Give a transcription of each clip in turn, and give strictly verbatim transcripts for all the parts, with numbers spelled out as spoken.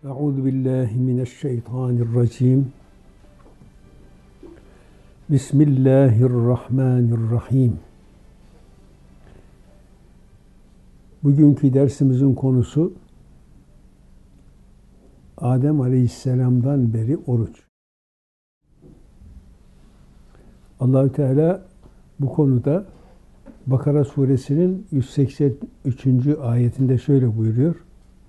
Euzu billahi mineşşeytanirracim. Bismillahirrahmanirrahim. Bugünkü dersimizin konusu Adem Aleyhisselam'dan beri oruç. Allahü Teala bu konuda Bakara suresinin yüz seksen üçüncü ayetinde şöyle buyuruyor.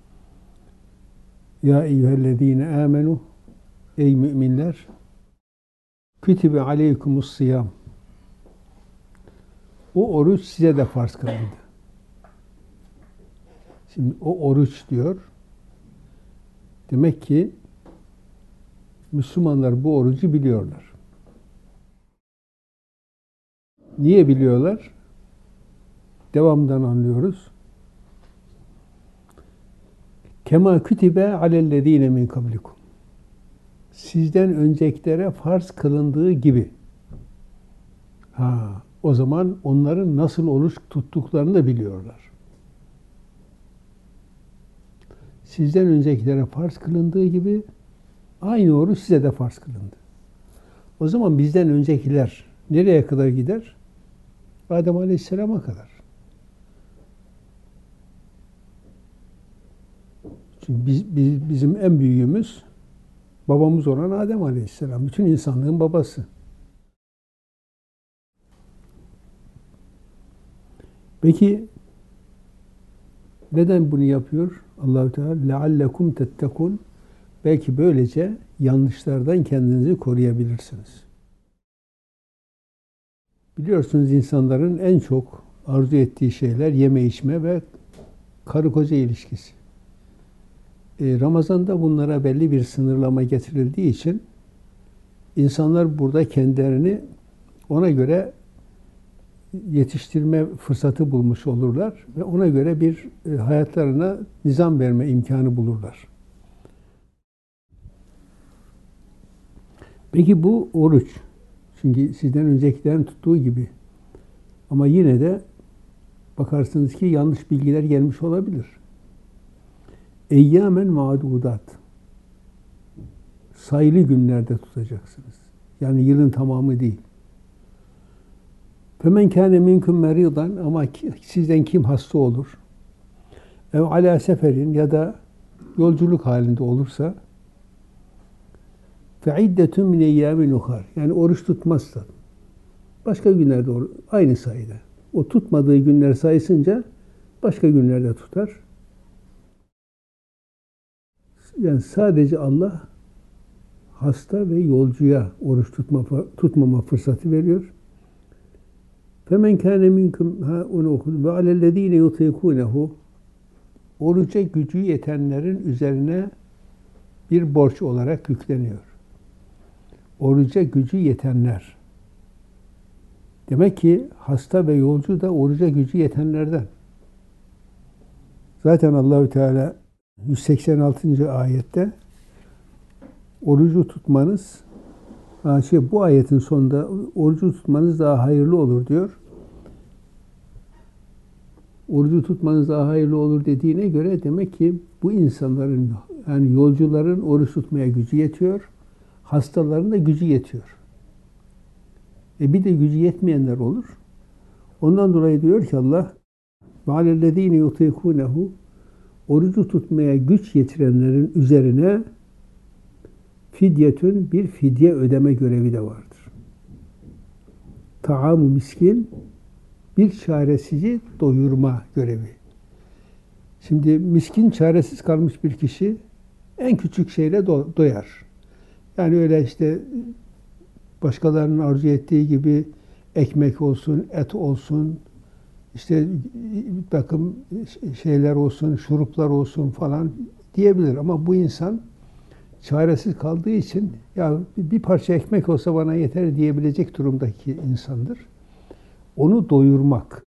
Ya eyyühellezine amenu, ey müminler, kütübe aleykumus siyam. O oruç size de farz kılındı. Şimdi o oruç diyor. Demek ki Müslümanlar bu orucu biliyorlar. Niye biliyorlar? Devamdan anlıyoruz. Kema kütübe alellezine min kablikum. Sizden öncekilere farz kılındığı gibi. Ha, o zaman onların nasıl oruç tuttuklarını da biliyorlar. Sizden öncekilere farz kılındığı gibi aynı oruç size de farz kılındı. O zaman bizden öncekiler nereye kadar gider? Adem Aleyhisselam'a kadar. Çünkü biz, biz, bizim en büyüğümüz babamız olan Adem Aleyhisselam. Bütün insanlığın babası. Peki neden bunu yapıyor Allah-u Teala? لَعَلَّكُمْ تَتَّقُونَ. Belki böylece yanlışlardan kendinizi koruyabilirsiniz. Biliyorsunuz insanların en çok arzu ettiği şeyler yeme içme ve karı koca ilişkisi. Ee, Ramazan'da bunlara belli bir sınırlama getirildiği için insanlar burada kendilerini ona göre yetiştirme fırsatı bulmuş olurlar ve ona göre bir e, hayatlarına nizam verme imkanı bulurlar. Peki bu oruç, çünkü sizden öncekilerin tuttuğu gibi, ama yine de bakarsınız ki yanlış bilgiler gelmiş olabilir. Eyyâmen ma'dudat. Sayılı günlerde tutacaksınız. Yani yılın tamamı değil. Femen kâne minkum meridan, ama sizden kim hasta olur? Ev alâ seferin, ya da yolculuk halinde olursa fe iddetun min eyyâmin uhar. Yani oruç tutmazsa başka günlerde aynı sayıda. O tutmadığı günler sayısınca başka günlerde tutar. Yani sadece Allah hasta ve yolcuya oruç tutma, tutmama fırsatı veriyor. Femen kâne minkum, ha onu okudum. Ve alellezîne yutikûnehu. Oruca gücü yetenlerin üzerine bir borç olarak yükleniyor. Oruca gücü yetenler. Demek ki hasta ve yolcu da oruca gücü yetenlerden. Zaten Allahü Teala yüz seksen altıncı ayette orucu tutmanız, şey, bu ayetin sonunda orucu tutmanız daha hayırlı olur diyor. Orucu tutmanız daha hayırlı olur dediğine göre demek ki bu insanların, yani yolcuların oruç tutmaya gücü yetiyor, hastaların da gücü yetiyor. E bir de gücü yetmeyenler olur. Ondan dolayı diyor ki Allah, وَعَلَى الَّذ۪ينَ يُطِيقُونَهُ. Orucu tutmaya güç yetirenlerin üzerine fidyetün, bir fidye ödeme görevi de vardır. Ta'am-ı miskin, bir çaresizi doyurma görevi. Şimdi miskin, çaresiz kalmış bir kişi en küçük şeyle do- doyar. Yani öyle işte başkalarının arzu ettiği gibi ekmek olsun, et olsun, işte bir takım şeyler olsun, şuruplar olsun falan diyebilir. Ama bu insan çaresiz kaldığı için ya bir parça ekmek olsa bana yeter diyebilecek durumdaki insandır. Onu doyurmak,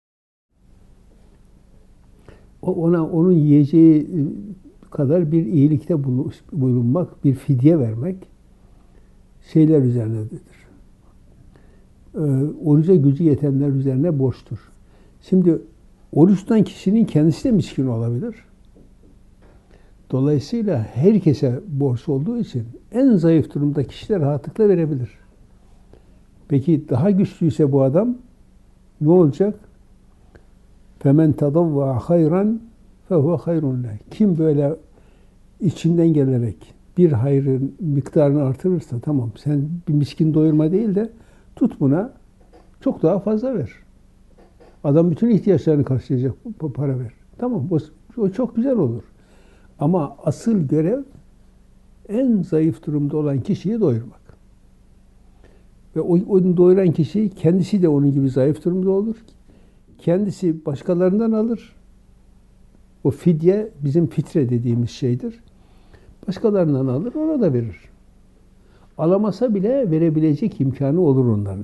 o ona onun yiyeceği kadar bir iyilikte bulunmak, bir fidye vermek şeyler üzerinedir. Ee, oruca gücü yetenler üzerine borçtur. Şimdi oruç tutan kişinin kendisi de miskin olabilir. Dolayısıyla herkese borç olduğu için en zayıf durumda kişiler rahatlıkla verebilir. Peki daha güçlüyse bu adam ne olacak? Femen tadavva hayran fehuve hayrun leh. Kim böyle içinden gelerek bir hayrın miktarını artırırsa tamam sen bir miskin doyurma değil de tut buna çok daha fazla ver. Adam bütün ihtiyaçlarını karşılayacak bu para ver. Tamam o, o çok güzel olur. Ama asıl görev en zayıf durumda olan kişiyi doyurmak. Ve o, onu doyuran kişi kendisi de onun gibi zayıf durumda olur. Kendisi başkalarından alır. O fidye bizim fitre dediğimiz şeydir. Başkalarından alır, ona da verir. Alamasa bile verebilecek imkanı olur onların.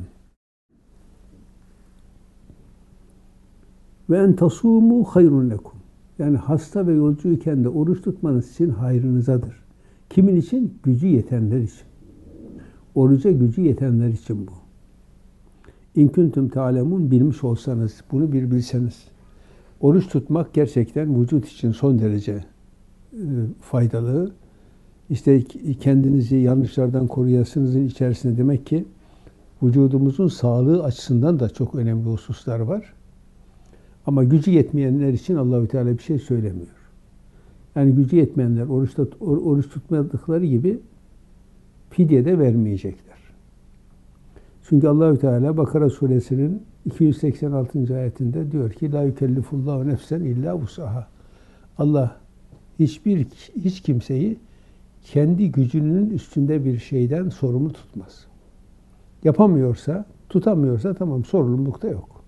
Ve en tasumu hayrun lekum. Yani hasta ve yolcuyken de oruç tutmanız için hayrınızadır. Kimin için? Gücü yetenler için. Oruca gücü yetenler için bu. İn kuntum ta'lemun, bilmiş olsanız, bunu bir bilseniz. Oruç tutmak gerçekten vücut için son derece e, faydalı. İşte kendinizi yanlışlardan koruyasınızın içerisinde demek ki vücudumuzun sağlığı açısından da çok önemli hususlar var. Ama gücü yetmeyenler için Allahü Teala bir şey söylemiyor. Yani gücü yetmeyenler oruçta oruç tutmadıkları gibi fidye de vermeyecekler. Çünkü Allahü Teala Bakara suresinin iki yüz seksen altıncı ayetinde diyor ki la yükellifullahu nefsen illa vusaha. Allah hiçbir hiç kimseyi kendi gücünün üstünde bir şeyden sorumlu tutmaz. Yapamıyorsa, tutamıyorsa tamam sorumluluk da yok.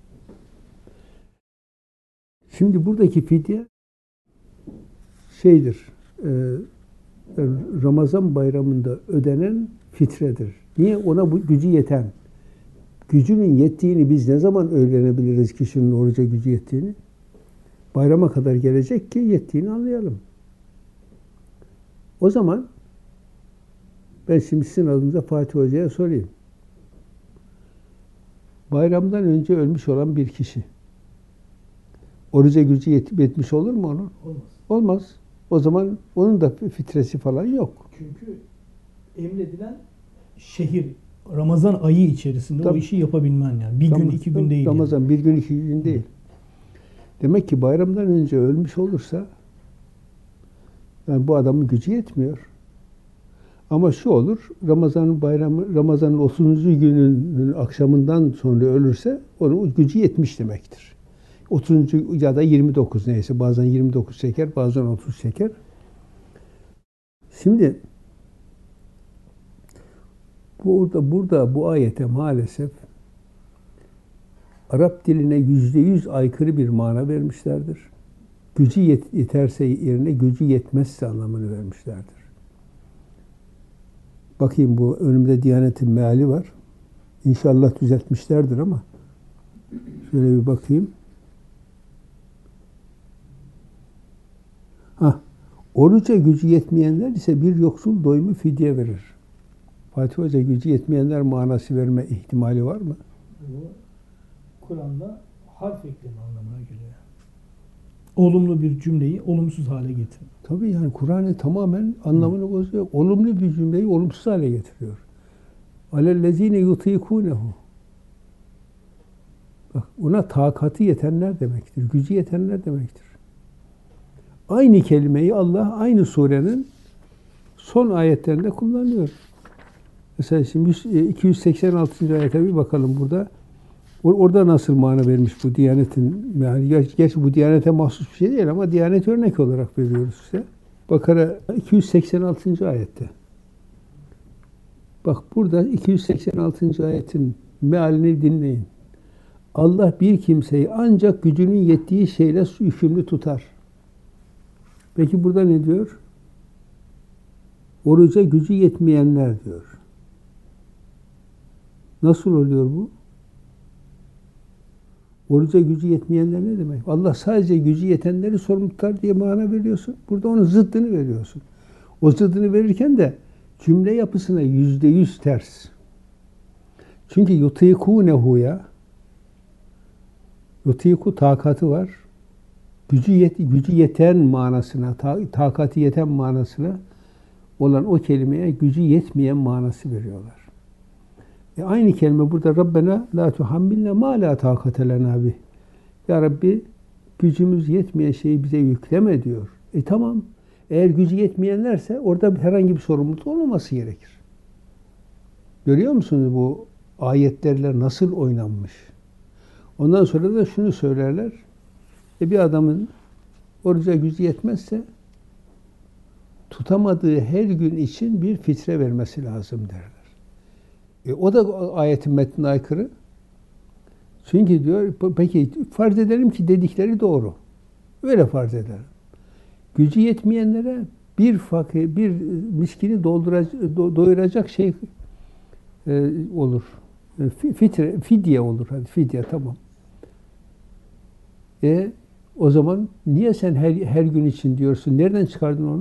Şimdi buradaki fidye şeydir, e, Ramazan bayramında ödenen fitredir. Niye? Ona bu gücü yeten. Gücünün yettiğini biz ne zaman öğrenebiliriz kişinin oruca gücü yettiğini? Bayrama kadar gelecek ki yettiğini anlayalım. O zaman ben şimdi sizin adınıza Fatih Hoca'ya sorayım. Bayramdan önce ölmüş olan bir kişi oruca gücü yetip yetmiş olur mu onun? Olmaz. Olmaz. O zaman onun da fitresi falan yok. Çünkü emredilen şehir Ramazan ayı içerisinde Tabii. o işi yapabilmen yani. Bir Tamam, gün, iki gün değil. Ramazan yani. bir gün, iki gün değil. Demek ki bayramdan önce ölmüş olursa yani bu adamın gücü yetmiyor. Ama şu olur, Ramazan bayramı, Ramazan'ın otuzuncu günün akşamından sonra ölürse onun gücü yetmiş demektir. otuzuncu ya da yirmi dokuz neyse, bazen yirmi dokuz çeker, bazen otuz çeker. Şimdi burada burada bu ayete maalesef Arap diline yüzde yüz aykırı bir mana vermişlerdir. Gücü yet, yeterse yerine gücü yetmezse anlamını vermişlerdir. Bakayım bu önümde Diyanet'in meali var. İnşallah düzeltmişlerdir ama şöyle bir bakayım. Ha, oruca gücü yetmeyenler ise bir yoksul doyumu fidye verir. Fatih Hoca gücü yetmeyenler manası verme ihtimali var mı? Bu Kur'an'da harf ekleme anlamına geliyor. Olumlu bir cümleyi olumsuz hale getir. Tabii yani Kur'an'ı tamamen anlamını bozuyor. Olumlu bir cümleyi olumsuz hale getiriyor. Alellezine yutikunehu. Bak ona takati yetenler demektir. Gücü yetenler demektir. Aynı kelimeyi Allah aynı surenin son ayetlerinde kullanıyor. Mesela şimdi iki yüz seksen altıncı ayete bir bakalım burada. Orada nasıl mana vermiş bu Diyanet'in, yani gerçi bu Diyanet'e mahsus bir şey değil ama Diyanet örnek olarak veriyoruz size. Bakara iki yüz seksen altıncı ayette. Bak burada iki yüz seksen altıncı ayetin mealini dinleyin. Allah bir kimseyi ancak gücünün yettiği şeyle yükümlü tutar. Peki burada ne diyor? Oruca gücü yetmeyenler diyor. Nasıl oluyor bu? Oruca gücü yetmeyenler ne demek? Allah sadece gücü yetenleri sorumlu tutar diye mana veriyorsun. Burada onun zıddını veriyorsun. O zıddını verirken de cümle yapısına yüzde yüz ters. Çünkü yutikûnehu'ya yutiku takatı var. gücü yet, gücü yeten manasına, ta, takati yeten manasına olan o kelimeye gücü yetmeyen manası veriyorlar. E aynı kelime burada Rabbena la tuhammilne ma la takate lena bih. Ya Rabbi gücümüz yetmeyen şeyi bize yükleme diyor. E tamam. Eğer gücü yetmeyenlerse orada herhangi bir sorumluluk olmaması gerekir. Görüyor musunuz bu ayetlerle nasıl oynanmış? Ondan sonra da şunu söylerler. E bir adamın oruca gücü yetmezse tutamadığı her gün için bir fitre vermesi lazım derler. E o da ayetin metnine aykırı. Çünkü diyor, peki farz edelim ki dedikleri doğru. Öyle farz edelim. Gücü yetmeyenlere bir fakir, bir miskini dolduracak, doyuracak şey e, olur. Fitre, fidye olur. Hadi fidye tamam. E o zaman niye sen her her gün için diyorsun? Nereden çıkardın onu?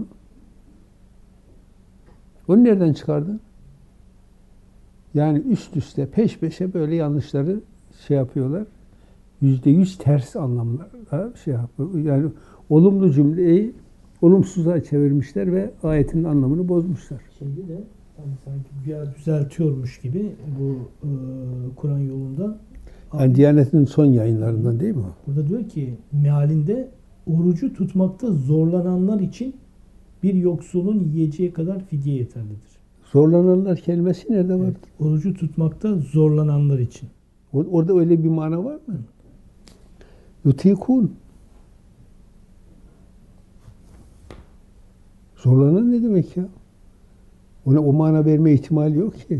Onu nereden çıkardın? Yani üst üste peş peşe böyle yanlışları şey yapıyorlar. Yüzde yüz ters anlamlarla şey yapıyor. Yani olumlu cümleyi olumsuza çevirmişler ve ayetin anlamını bozmuşlar. Şeyde de hani sanki bir düzeltiyormuş gibi bu e, Kur'an yolunda. Yani Diyanet'in son yayınlarından değil mi o? Burada diyor ki mealinde orucu tutmakta zorlananlar için bir yoksulun yiyeceği kadar fidye yeterlidir. Zorlananlar kelimesi nerede var? Evet, orucu tutmakta zorlananlar için. Orada öyle bir mana var mı? Yutikun. Zorlanan ne demek ya? Ona o mana verme ihtimali yok ki.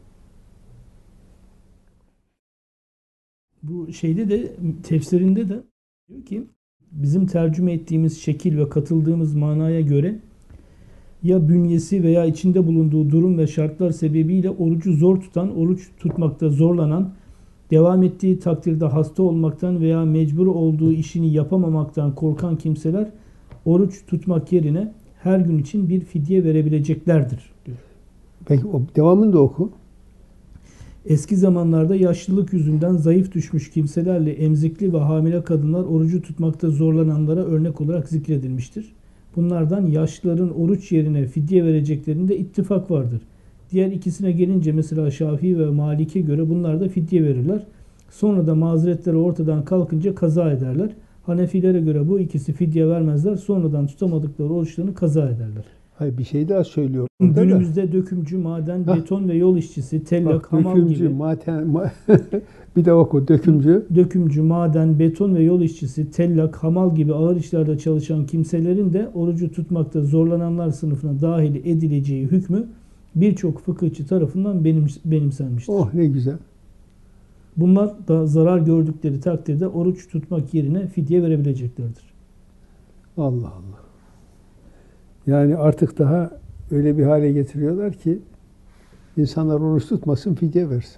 Bu şeyde de tefsirinde de diyor ki bizim tercüme ettiğimiz şekil ve katıldığımız manaya göre ya bünyesi veya içinde bulunduğu durum ve şartlar sebebiyle orucu zor tutan, oruç tutmakta zorlanan, devam ettiği takdirde hasta olmaktan veya mecbur olduğu işini yapamamaktan korkan kimseler oruç tutmak yerine her gün için bir fidye verebileceklerdir diyor. Peki o devamını da oku. Eski zamanlarda yaşlılık yüzünden zayıf düşmüş kimselerle emzikli ve hamile kadınlar orucu tutmakta zorlananlara örnek olarak zikredilmiştir. Bunlardan yaşlıların oruç yerine fidye vereceklerinde ittifak vardır. Diğer ikisine gelince mesela Şafii ve Malik'e göre bunlar da fidye verirler. Sonra da mazeretleri ortadan kalkınca kaza ederler. Hanefilere göre bu ikisi fidye vermezler. Sonradan tutamadıkları oruçlarını kaza ederler. Hayır bir şey daha söylüyor. Günümüzde da dökümcü, maden, Hah. beton ve yol işçisi, tellak, Bak, hamal dökümcü, gibi. Maten, ma bir de oku dökümcü. Dökümcü, maden, beton ve yol işçisi, tellak, hamal gibi ağır işlerde çalışan kimselerin de orucu tutmakta zorlananlar sınıfına dahil edileceği hükmü birçok fıkıhçı tarafından benim, benimsenmiştir. Oh ne güzel. Bunlar da zarar gördükleri takdirde oruç tutmak yerine fidye verebileceklerdir. Allah Allah. Yani artık daha öyle bir hale getiriyorlar ki insanlar oruç tutmasın, fidye versin.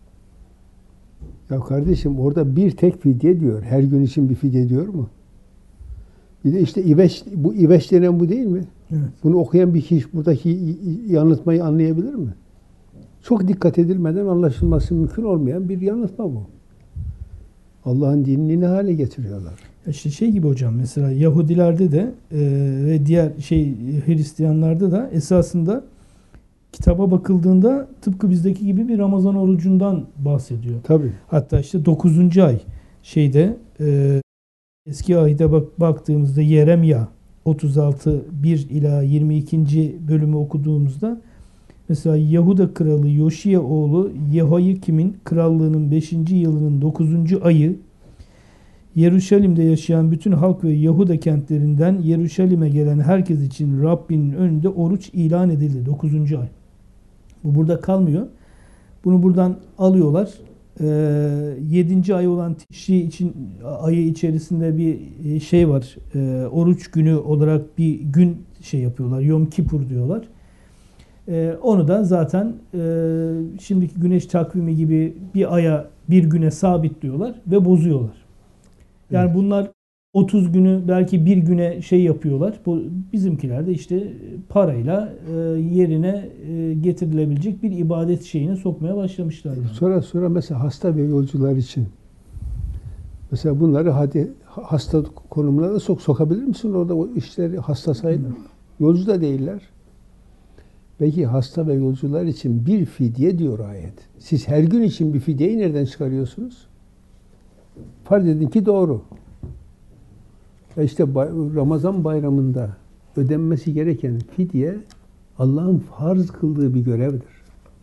Ya kardeşim orada bir tek fidye diyor. Her gün için bir fidye diyor mu? Bir de işte İveç, bu İveç denen bu değil mi? Evet. Bunu okuyan bir kişi buradaki yanıltmayı anlayabilir mi? Çok dikkat edilmeden anlaşılması mümkün olmayan bir yanıltma bu. Allah'ın dinini ne hale getiriyorlar? İşte şey gibi hocam mesela Yahudilerde de e, ve diğer şey Hristiyanlarda da esasında kitaba bakıldığında tıpkı bizdeki gibi bir Ramazan orucundan bahsediyor. Tabii. Hatta işte dokuzuncu ay şeyde e, eski ayda bak, baktığımızda Yeremya otuz altı bir ila yirmi ikinci bölümü okuduğumuzda mesela Yahuda kralı Yoşiya oğlu Yehoyakim'in krallığının beşinci yılının dokuzuncu ayı Yeruşalim'de yaşayan bütün halk ve Yahuda kentlerinden Yeruşalim'e gelen herkes için Rabbinin önünde oruç ilan edildi. dokuzuncu ay. Bu burada kalmıyor. Bunu buradan alıyorlar. Ee, yedinci ay olan Tişri için ayı içerisinde bir şey var. Ee, oruç günü olarak bir gün şey yapıyorlar. Yom Kipur diyorlar. Ee, onu da zaten e, şimdiki güneş takvimi gibi bir aya bir güne sabitliyorlar ve bozuyorlar. Yani evet. Bunlar otuz günü belki bir güne şey yapıyorlar. Bu bizimkiler de işte parayla e, yerine e, getirilebilecek bir ibadet şeyine sokmaya başlamışlar. Yani. Sonra sonra mesela hasta ve yolcular için Mesela bunları hadi hasta konumuna da sok sokabilir misin? Orada o işleri hasta sayılır mı? Yolcu da değiller. Peki hasta ve yolcular için bir fidye diyor ayet. Siz her gün için bir fidyeyi nereden çıkarıyorsunuz? Farz edin ki doğru. E işte Ramazan bayramında ödenmesi gereken fidye Allah'ın farz kıldığı bir görevdir.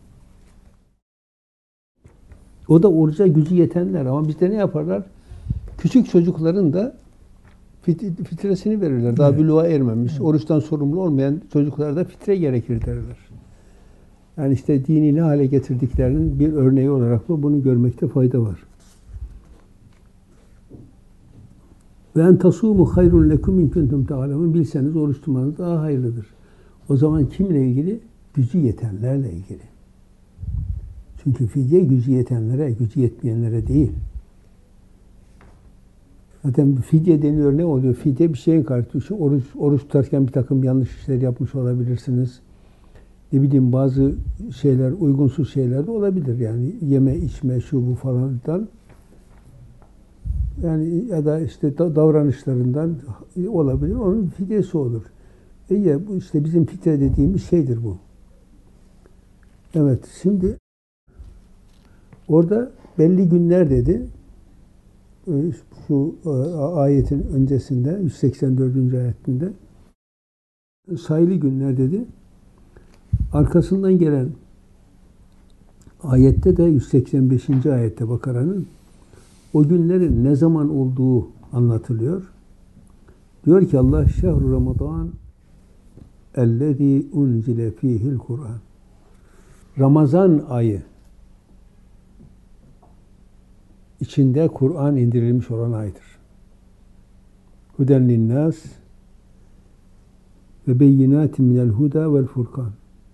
O da oruca gücü yetenler ama bizde ne yaparlar? Küçük çocukların da fit- fitresini verirler. Daha Evet. büluğa ermemiş, Evet. oruçtan sorumlu olmayan çocuklarda fitre gerekir derler. Yani işte dini ne hale getirdiklerinin bir örneği olarak da bunu görmekte fayda var. Ve en tasumu hayrun lekum in kuntum ta'lemun. Bilseniz oruç tutmanız daha hayırlıdır. O zaman kimle ilgili? Gücü yetenlerle ilgili. Çünkü fidye gücü yetenlere, gücü yetmeyenlere değil. Zaten fidye deniyor, ne oluyor? Fidye bir şeyin karşılığı. Oruç, oruç tutarken bir takım yanlış işler yapmış olabilirsiniz. Ne bileyim bazı şeyler, uygunsuz şeyler de olabilir. Yani yeme, içme, şu bu falandan. Yani ya da işte davranışlarından olabilir. Onun fidyesi olur. E ya bu işte bizim fitre dediğimiz şeydir bu. Evet, şimdi orada belli günler dedi. Şu ayetin öncesinde yüz seksen dördüncü ayetinde sayılı günler dedi. Arkasından gelen ayette de yüz seksen beşinci ayette Bakara'nın o günlerin ne zaman olduğu anlatılıyor. Diyor ki Allah şehru Ramazan ellezî unzile fîhil Kur'an. Ramazan ayı içinde Kur'an indirilmiş olan aydır. Huden linnâs ve beyinâtin minel huda vel furkan.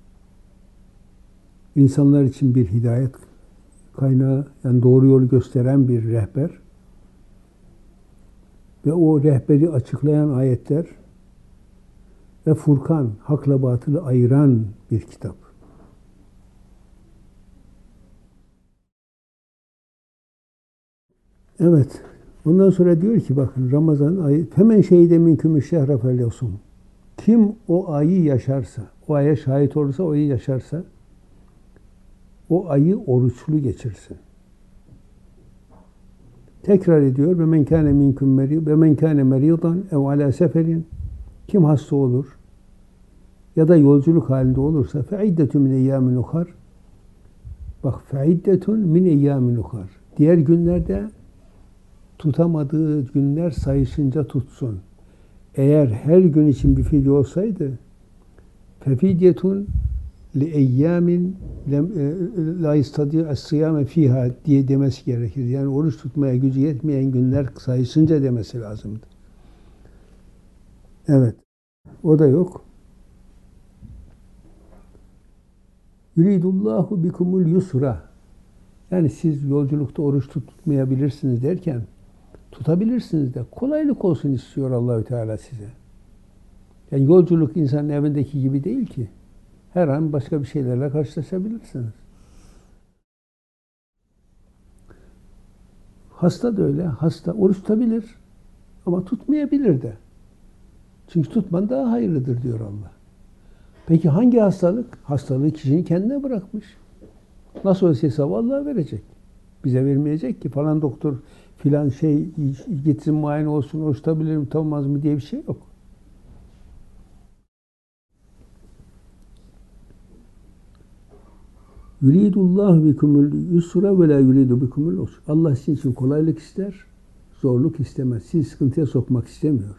İnsanlar için bir hidayet kaynağı, yani doğru yolu gösteren bir rehber ve o rehberi açıklayan ayetler ve Furkan, hakla batılı ayıran bir kitap. Evet. Ondan sonra diyor ki bakın Ramazan ayı hemen şeyde minkümü şehre felyasum. Kim o ayı yaşarsa, o aya şahit olursa, o ayı yaşarsa o ayı oruçlu geçirsin. Tekrar ediyor ve men kâne minkum merid ve men kâne meridan ev alâ seferin. Kim hasta olur ya da yolculuk halinde olursa fe iddetun min eyyâmin ukhar. Bak fe iddetun min eyyâmin ukhar. Diğer günlerde tutamadığı günler sayısınca tutsun. Eğer her gün için bir fidye olsaydı fefidyetun li eyyamin la yastadi es-siyame fiha diye demesi gerekir. Yani oruç tutmaya gücü yetmeyen günler sayısınca demesi lazımdı. Evet. O da yok. Yuridullahu bikumul yusra. Yani siz yolculukta oruç tutmayabilirsiniz derken tutabilirsiniz de kolaylık olsun istiyor Allahü Teala size. Yani yolculuk insanın evindeki gibi değil ki. Her an başka bir şeylerle karşılaşabilirsiniz. Hasta da öyle. Hasta oruç tutabilir ama tutmayabilir de. Çünkü tutman daha hayırlıdır diyor Allah. Peki hangi hastalık? Hastalığı kişinin kendine bırakmış. Nasıl olsa hesabı Allah verecek. Bize vermeyecek ki falan doktor filan şey gitsin muayene olsun, oruç tutabilir mi, tutamaz mı diye bir şey yok. Yuridullahu bikumul yusra ve la yuridu bikumul usra. Allah sizin için kolaylık ister, zorluk istemez. Sizi sıkıntıya sokmak istemiyor.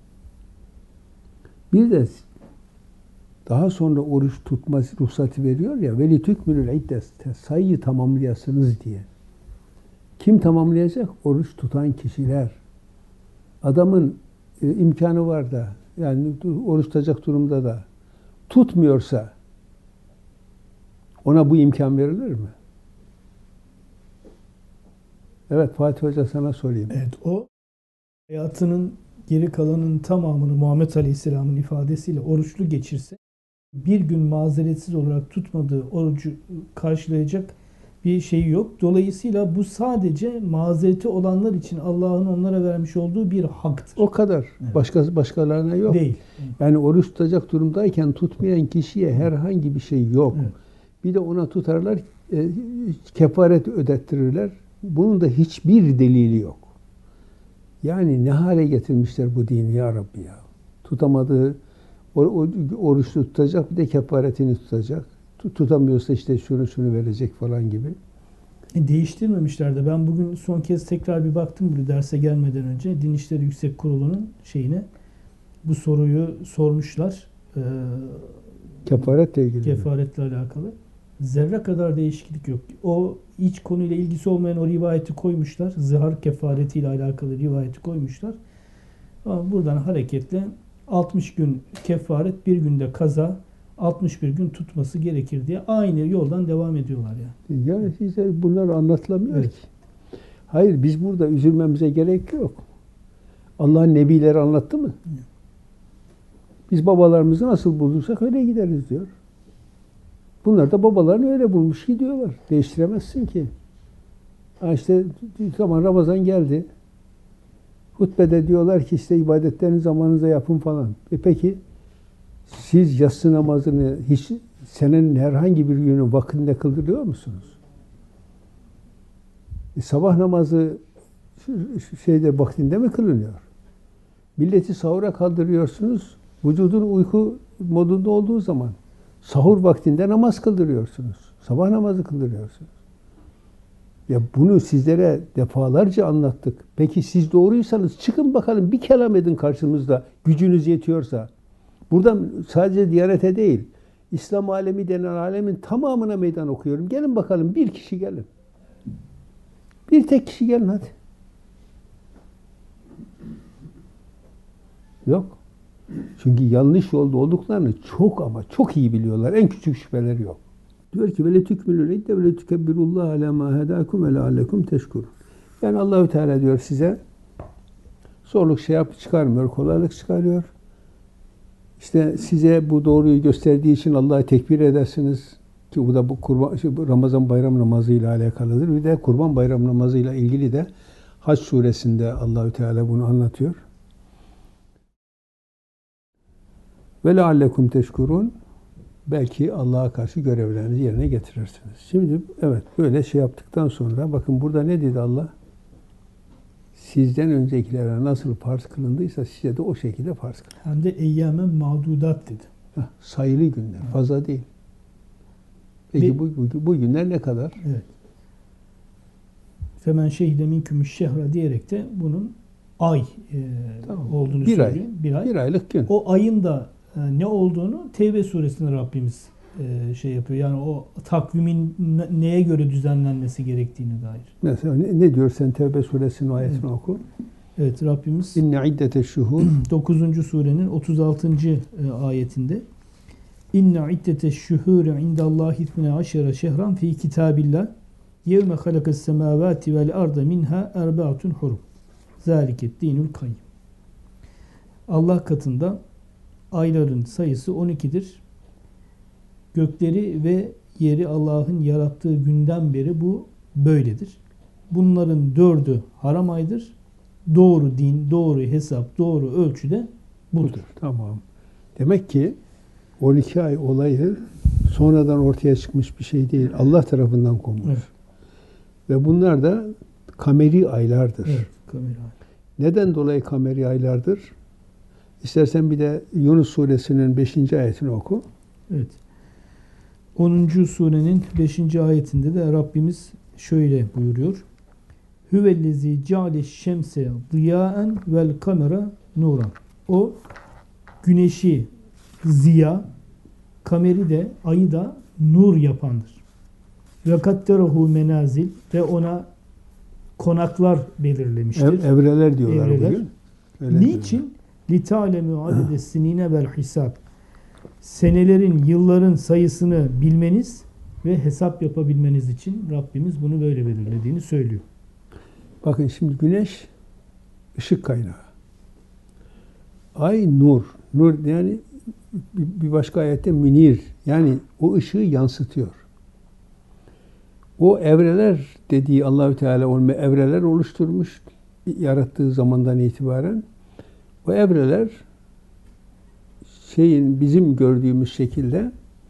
Bir de daha sonra oruç tutma ruhsatı veriyor ya, veli tükmülül iddet, sayıyı tamamlayasınız diye. Kim tamamlayacak? Oruç tutan kişiler. Adamın e, imkanı var da, yani oruç tutacak durumda da tutmuyorsa ona bu imkan verilir mi? Evet Fatih Hoca sana sorayım. Evet, o hayatının geri kalanının tamamını Muhammed Aleyhisselam'ın ifadesiyle oruçlu geçirse bir gün mazeretsiz olarak tutmadığı orucu karşılayacak bir şey yok. Dolayısıyla bu sadece mazereti olanlar için Allah'ın onlara vermiş olduğu bir haktır. O kadar. Evet. Başka başkalarına yok. Değil. Yani oruç tutacak durumdayken tutmayan kişiye herhangi bir şey yok. Evet. Bir de ona tutarlar, e, kefaret ödettirirler. Bunun da hiçbir delili yok. Yani ne hale getirmişler bu dini ya Rabbi ya. Tutamadığı o, o, oruçlu tutacak, bir de kefaretini tutacak. Tutamıyorsa işte şunu şunu verecek falan gibi. E, değiştirmemişler de. Ben bugün son kez tekrar bir baktım bu derse gelmeden önce. Din İşleri Yüksek Kurulu'nun şeyine bu soruyu sormuşlar. Ee, Kefaretle ilgili. Kefaretle alakalı. Zerre kadar değişiklik yok. O hiç konuyla ilgisi olmayan o rivayeti koymuşlar. Zihar kefaretiyle alakalı rivayeti koymuşlar. Ama buradan hareketle altmış gün kefaret, bir günde kaza, altmış bir gün tutması gerekir diye aynı yoldan devam ediyorlar ya. Yani. Ya size bunlar anlatılamıyor Evet. ki. Hayır, biz burada üzülmemize gerek yok. Allah'ın nebileri anlattı mı? Evet. Biz babalarımızı nasıl bulduysak öyle gideriz diyor. Bunlar da babalarını öyle bulmuş gidiyorlar. Değiştiremezsin ki. Ha işte zaman Ramazan geldi. Hutbede diyorlar ki işte ibadetlerini zamanınıza yapın falan. E peki siz yatsı namazını hiç senenin herhangi bir günü vaktinde kıldırıyor musunuz? E sabah namazı şeyde vaktinde mi kılınıyor? Milleti sahura kaldırıyorsunuz. Vücudun uyku modunda olduğu zaman sahur vaktinde namaz kıldırıyorsunuz. Sabah namazı kıldırıyorsunuz. Ya bunu sizlere defalarca anlattık. Peki siz doğruysanız çıkın bakalım bir kelam edin karşımızda. Gücünüz yetiyorsa. Buradan sadece Diyanet'e değil, İslam alemi denen alemin tamamına meydan okuyorum. Gelin bakalım bir kişi gelin. Bir tek kişi gelin hadi. Yok. Çünkü yanlış yolda olduklarını çok ama çok iyi biliyorlar. En küçük şüpheleri yok. Diyor ki vele tükmülül idde vele tükebbirullah ala ma hedakum ve leallekum teşkurun. Yani Allahü Teala diyor size zorluk şey yap çıkarmıyor, kolaylık çıkarıyor. İşte size bu doğruyu gösterdiği için Allah'a tekbir edersiniz ki bu da bu kurban, Ramazan bayram namazı ile alakalıdır. Bir de Kurban bayram namazı ile ilgili de Hac suresinde Allahü Teala bunu anlatıyor. Ve leallekum teşkurun. Belki Allah'a karşı görevlerinizi yerine getirirsiniz. Şimdi evet böyle şey yaptıktan sonra bakın burada ne dedi Allah? Sizden öncekilere nasıl farz kılındıysa size de o şekilde farz kılın. Hem de eyyamen mağdudat dedi. Heh, sayılı günler, fazla değil. Peki Bir, bu, bu, bu günler ne kadar? Evet. Femen şehide minkümüş şehra diyerek de bunun ay e, Tamam. olduğunu Bir söylüyor. ay. Bir ay. Bir aylık gün. O ayın da e, ne olduğunu Tevbe suresinde Rabbimiz e, şey yapıyor. Yani o takvimin ne- neye göre düzenlenmesi gerektiğine dair. Mesela ne, ne diyor sen Tevbe suresinin ayetini Evet. oku. Evet, Rabbimiz İnne iddete şuhur dokuzuncu surenin otuz altıncı e, ayetinde İnne iddete şuhuri indallahi itmine aşere şehran fi kitabillah yevme halakas semavati vel arda minha erbaatun hurum. Zaliket dinul kayyim. Allah katında ayların sayısı on ikidir. Gökleri ve yeri Allah'ın yarattığı günden beri bu böyledir. Bunların dördü haram aydır. Doğru din, doğru hesap, doğru ölçüde budur. budur. Tamam. Demek ki on iki ay olayı sonradan ortaya çıkmış bir şey değil. Allah tarafından konmuş. Evet. Ve bunlar da kameri aylardır. Evet, kamera. Neden dolayı kameri aylardır? İstersen bir de Yunus suresinin beşinci ayetini oku. Evet. onuncu surenin beşinci ayetinde de Rabbimiz şöyle buyuruyor. Hüvellezi ceale şemse ziyaen vel kamera nuran. O güneşi ziya, kameri de ayı da nur yapandır. Ve kadderahu menazil ve ona konaklar belirlemiştir. Ev, evreler diyorlar Evreler. bugün. Öyle diyorlar. Niçin? لِتَعْلَمُ عَدَدَ السِّنِينَ وَالْحِسَابِ Senelerin, yılların sayısını bilmeniz ve hesap yapabilmeniz için Rabbimiz bunu böyle belirlediğini söylüyor. Bakın şimdi güneş ışık kaynağı. Ay nur. Nur yani bir başka ayette münir. Yani o ışığı yansıtıyor. O evreler dediği Allahü Teala onu evreler oluşturmuş yarattığı zamandan itibaren. O evreler şeyin bizim gördüğümüz şekilde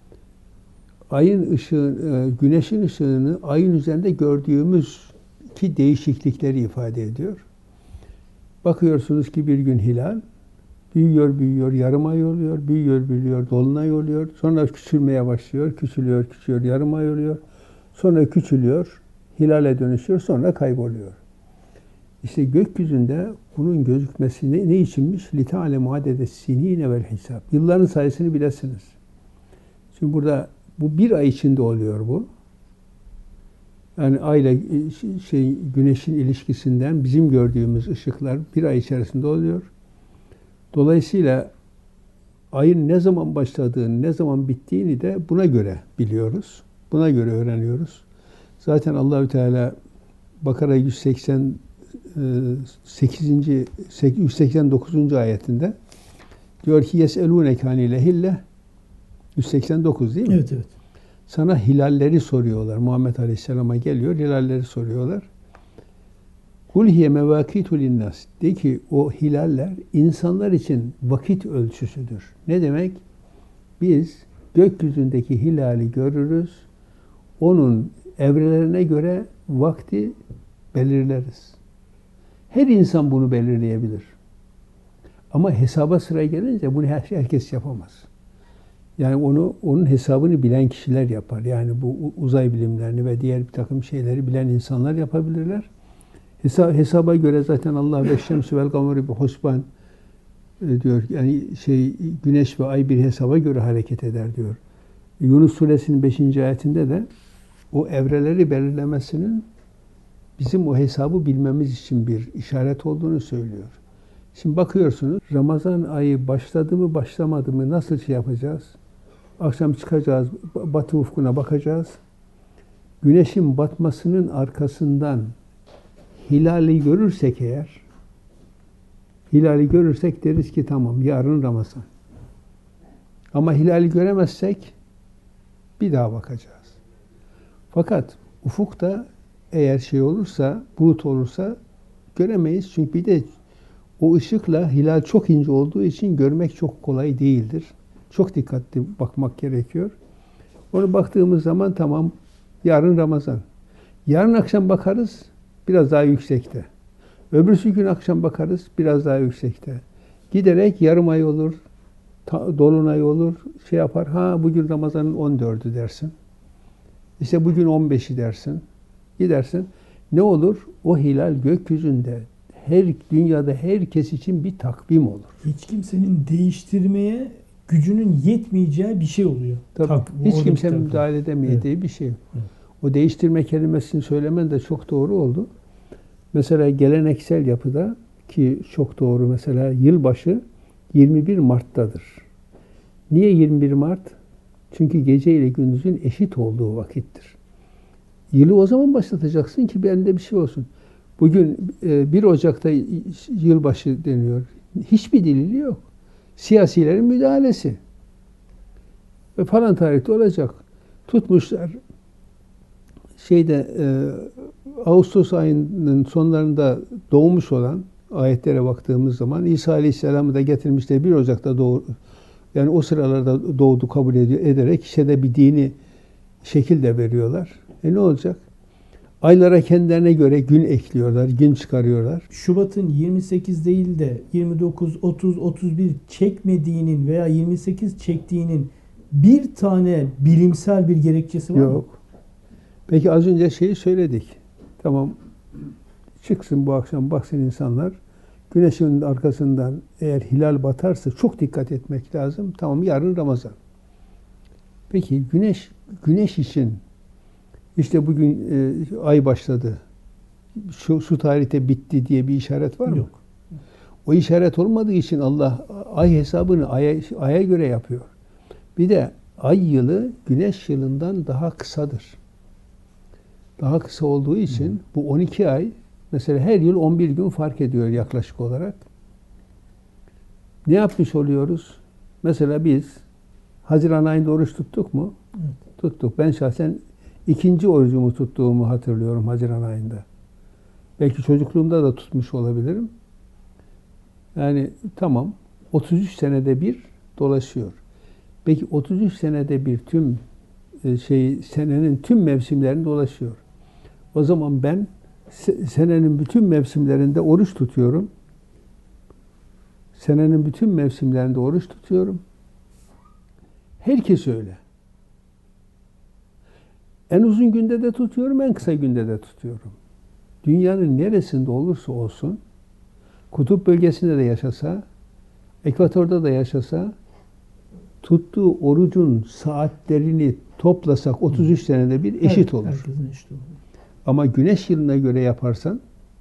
ayın ışığı, güneşin ışığını ayın üzerinde gördüğümüz ki değişiklikleri ifade ediyor. Bakıyorsunuz ki bir gün hilal büyüyor, büyüyor, yarım ay oluyor, büyüyor, büyüyor, dolunay oluyor. Sonra küçülmeye başlıyor, küçülüyor, küçülüyor, yarım ay oluyor. Sonra küçülüyor, hilale dönüşüyor, sonra kayboluyor. İşte gökyüzünde bunun gözükmesi ne, ne içinmiş? لِتَعْلَمُ عَدَدَ السِّن۪ينَ وَالْحِسَابِ Yılların sayısını bilesiniz. Şimdi burada bu bir ay içinde oluyor bu. Yani ayla şey güneşin ilişkisinden bizim gördüğümüz ışıklar bir ay içerisinde oluyor. Dolayısıyla ayın ne zaman başladığını, ne zaman bittiğini de buna göre biliyoruz. Buna göre öğreniyoruz. Zaten Allahü Teala Bakara yüz seksen sekizinci yüz seksen dokuzuncu ayetinde diyor ki yeselûneke anil hille yüz seksen dokuz değil mi? Evet, evet. Sana hilalleri soruyorlar. Muhammed Aleyhisselam'a geliyor, hilalleri soruyorlar. Kul hiye mevakitu linnas. De ki o hilaller insanlar için vakit ölçüsüdür. Ne demek? Biz gökyüzündeki hilali görürüz. Onun evrelerine göre vakti belirleriz. Her insan bunu belirleyebilir. Ama hesaba sıra gelince bunu herkes yapamaz. Yani onu onun hesabını bilen kişiler yapar. Yani bu uzay bilimlerini ve diğer bir takım şeyleri bilen insanlar yapabilirler. Hesaba, hesaba göre zaten Allah ve şemsü vel kameri bi husban diyor. Yani şey güneş ve ay bir hesaba göre hareket eder diyor. Yunus suresinin beşinci ayetinde de o evreleri belirlemesinin bizim o hesabı bilmemiz için bir işaret olduğunu söylüyor. Şimdi bakıyorsunuz Ramazan ayı başladı mı başlamadı mı nasıl şey yapacağız? Akşam çıkacağız, batı ufkuna bakacağız. Güneşin batmasının arkasından hilali görürsek eğer, hilali görürsek deriz ki tamam yarın Ramazan. Ama hilali göremezsek bir daha bakacağız. Fakat ufukta eğer şey olursa, bulut olursa göremeyiz. Çünkü bir de o ışıkla hilal çok ince olduğu için görmek çok kolay değildir. Çok dikkatli bakmak gerekiyor. Onu baktığımız zaman tamam yarın Ramazan. Yarın akşam bakarız biraz daha yüksekte. Öbürsü gün akşam bakarız biraz daha yüksekte. Giderek yarım ay olur, dolunay olur, şey yapar. Ha bugün Ramazan'ın on dördü dersin. İşte bugün on beşi dersin. Gidersin. Ne olur? O hilal gökyüzünde her dünyada herkes için bir takvim olur. Hiç kimsenin değiştirmeye gücünün yetmeyeceği bir şey oluyor. Tabii, Tak, hiç kimse müdahale edemeyeceği evet. bir şey. Evet. O değiştirme kelimesini söylemen de çok doğru oldu. Mesela geleneksel yapıda ki çok doğru mesela yılbaşı yirmi bir Mart'tadır. Niye yirmi bir Mart? Çünkü gece ile gündüzün eşit olduğu vakittir. Yılı o zaman başlatacaksın ki bende bir şey olsun. Bugün bir Ocak'ta yılbaşı deniyor. Hiçbir delili yok. Siyasilerin müdahalesi. Ve falan tarihte olacak. Tutmuşlar. Şeyde e, Ağustos ayının sonlarında doğmuş olan ayetlere baktığımız zaman İsa Aleyhisselam'ı da getirmişler bir Ocak'ta doğu, yani o sıralarda doğdu kabul ediyor, ederek işte de bir dini şekil de veriyorlar. E ne olacak? Aylara kendilerine göre gün ekliyorlar, gün çıkarıyorlar. Şubat'ın yirmi sekiz değil de yirmi dokuz, otuz, otuz bir çekmediğinin veya yirmi sekiz çektiğinin bir tane bilimsel bir gerekçesi var mı? Yok. Peki az önce şeyi söyledik. Tamam çıksın bu akşam baksın insanlar. Güneşin arkasından eğer hilal batarsa çok dikkat etmek lazım. Tamam yarın Ramazan. Peki güneş güneş için işte bugün e, ay başladı. Şu, şu tarihte bitti diye bir işaret var mı? Yok. O işaret olmadığı için Allah ay hesabını aya, aya göre yapıyor. Bir de ay yılı güneş yılından daha kısadır. Daha kısa olduğu için hmm. bu on iki ay mesela her yıl on bir gün fark ediyor yaklaşık olarak. Ne yapmış oluyoruz? Mesela biz Haziran ayında oruç tuttuk mu? Evet. Tuttuk. Ben şahsen ikinci orucumu tuttuğumu hatırlıyorum Haziran ayında. Belki çocukluğumda da tutmuş olabilirim. Yani tamam, otuz üç senede bir dolaşıyor. Peki otuz üç senede bir tüm e, şey senenin tüm mevsimlerini dolaşıyor. O zaman ben senenin bütün mevsimlerinde oruç tutuyorum. Senenin bütün mevsimlerinde oruç tutuyorum. Herkes öyle. En uzun günde de tutuyorum, en kısa günde de tutuyorum. Dünyanın neresinde olursa olsun, kutup bölgesinde de yaşasa, ekvatorda da yaşasa, tuttuğu orucun saatlerini toplasak otuz üç senede bir eşit olur. Herkesin eşit olur. Ama güneş yılına göre yaparsan,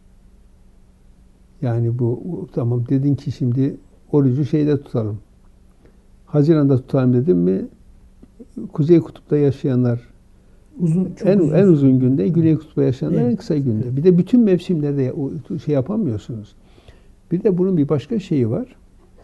yani bu tamam dedin ki şimdi orucu şeyde tutalım. Haziran'da tutalım dedim mi, Kuzey Kutup'ta yaşayanlar Uzun, çok en uzun en uzun süre. günde, Güney Kutup'ta yaşayanlar Evet. en kısa günde. Bir de bütün mevsimlerde şey yapamıyorsunuz. Bir de bunun bir başka şeyi var.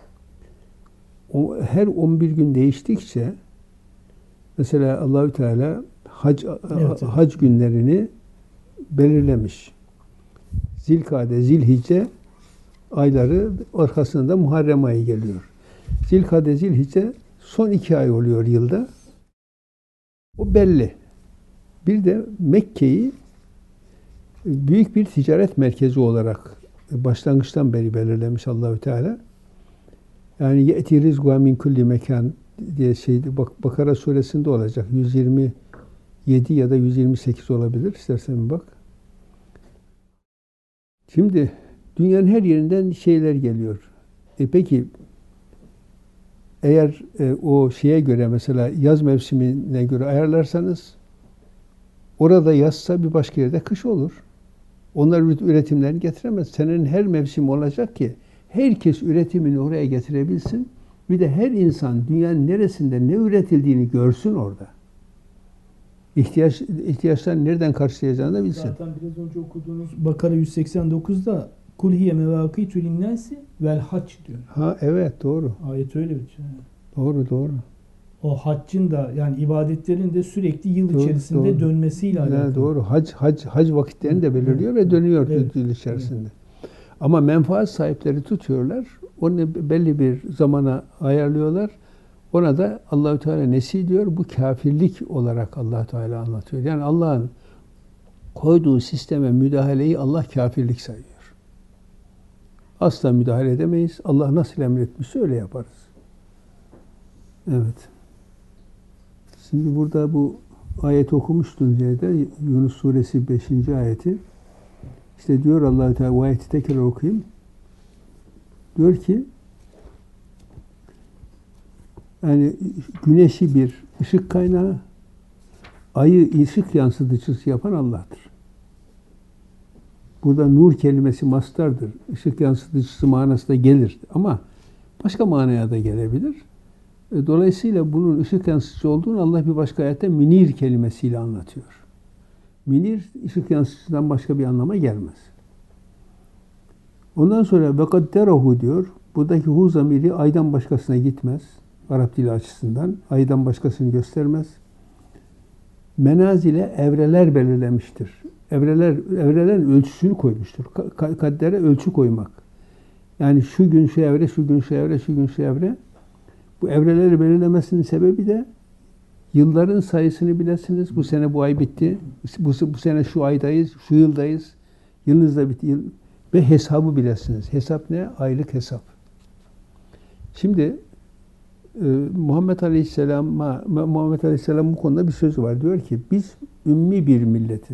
O, her on bir gün değiştikçe mesela Allahü Teala hac Evet, evet. hac günlerini belirlemiş. Zilkade, Zilhicce ayları arkasında da Muharrem ayı geliyor. Zilkade, Zilhicce son iki ay oluyor yılda. O belli. Bir de Mekke'yi büyük bir ticaret merkezi olarak başlangıçtan beri belirlemiş Allahü Teala. Yani ye'ti rizquha min kulli mekan diye şeydi. Bak Bakara suresinde olacak. yüz yirmi yedi ya da yüz yirmi sekiz olabilir. İstersen bir bak. Şimdi dünyanın her yerinden şeyler geliyor. E peki eğer e, o şeye göre mesela yaz mevsimine göre ayarlarsanız orada yazsa bir başka yerde kış olur. Onlar üretimlerini getiremez. Senenin her mevsimi olacak ki herkes üretimini oraya getirebilsin. Bir de her insan dünyanın neresinde ne üretildiğini görsün orada. İhtiyaç, ihtiyaçlarını nereden karşılayacağını da bilsin. Zaten biraz önce okuduğunuz Bakara yüz seksen dokuzda Kul hiye mevâkîtü linnâsi vel hac diyor. Ha evet doğru. Ayet öyle bitiyor. Doğru doğru. O haccın da yani ibadetlerin de sürekli yıl Doğru, içerisinde doğru. dönmesiyle alakalı. Yani doğru. Hac hac hac vakitlerini de belirliyor ve dönüyor Evet, yıl içerisinde. Ama menfaat sahipleri tutuyorlar. Onu belli bir zamana ayarlıyorlar. Ona da Allahü Teala nesi diyor? Bu kafirlik olarak Allahü Teala anlatıyor. Yani Allah'ın koyduğu sisteme müdahaleyi Allah kafirlik sayıyor. Asla müdahale edemeyiz. Allah nasıl emretmişse öyle yaparız. Evet. Şimdi burada bu ayet okumuştun Ceyda. Yunus suresi beşinci ayeti. İşte diyor Allahü Teala, bu ayeti tekrar okuyayım. Diyor ki yani güneşi bir ışık kaynağı, ayı ışık yansıtıcısı yapan Allah'tır. Burada nur kelimesi mastardır. Işık yansıtıcısı manasında gelir. Ama başka manaya da gelebilir. Dolayısıyla bunun ışık yansıtıcı olduğunu Allah bir başka ayette münir kelimesiyle anlatıyor. Münir, ışık yansıtıcıdan başka bir anlama gelmez. Ondan sonra وَقَدَّرَهُ diyor. Buradaki hu zamiri aydan başkasına gitmez. Arap dili açısından. Aydan başkasını göstermez. Menazile evreler belirlemiştir. Evreler, evrelerin ölçüsünü koymuştur. Kaddere ölçü koymak. Yani şu gün şu evre, şu gün şu evre, şu gün şu evre. Bu evreleri belirlemesinin sebebi de yılların sayısını bilesiniz. Bu sene bu ay bitti. Bu, bu sene şu aydayız, şu yıldayız. Yılınız da bitti. Yıl, ve hesabı bilesiniz. Hesap ne? Aylık hesap. Şimdi e, Muhammed Aleyhisselam'a Muhammed Aleyhisselam bu konuda bir sözü var. Diyor ki biz ümmi bir milletiz.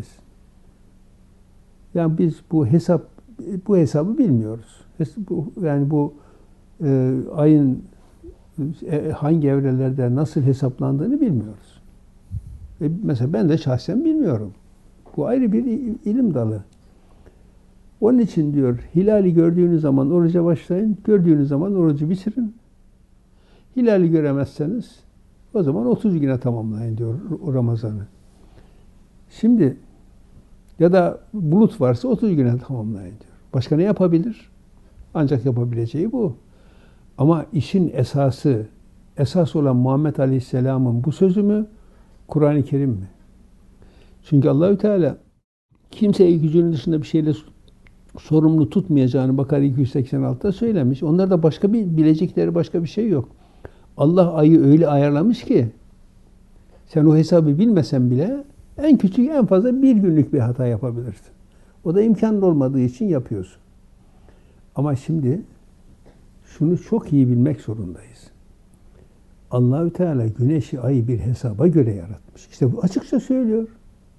Yani biz bu hesap bu hesabı bilmiyoruz. Yani bu e, ayın e, hangi evrelerde nasıl hesaplandığını bilmiyoruz. E, mesela ben de şahsen bilmiyorum. Bu ayrı bir ilim dalı. Onun için diyor, hilali gördüğünüz zaman oruca başlayın, gördüğünüz zaman orucu bitirin. Hilali göremezseniz o zaman otuz güne tamamlayın diyor o Ramazan'ı. Şimdi ya da bulut varsa otuz güne tamamlayın diyor. Başka ne yapabilir? Ancak yapabileceği bu. Ama işin esası, esas olan Muhammed Aleyhisselam'ın bu sözü mü, Kur'an-ı Kerim mi? Çünkü Allahü Teala kimseyi gücünün dışında bir şeyle sorumlu tutmayacağını Bakara iki yüz seksen altıda söylemiş. Onlar da başka bir bilecekleri başka bir şey yok. Allah ayı öyle ayarlamış ki sen o hesabı bilmesen bile en küçük en fazla bir günlük bir hata yapabilirsin. O da imkanın olmadığı için yapıyorsun. Ama şimdi şunu çok iyi bilmek zorundayız. Allahü Teala güneşi, ayı bir hesaba göre yaratmış. İşte bu açıkça söylüyor.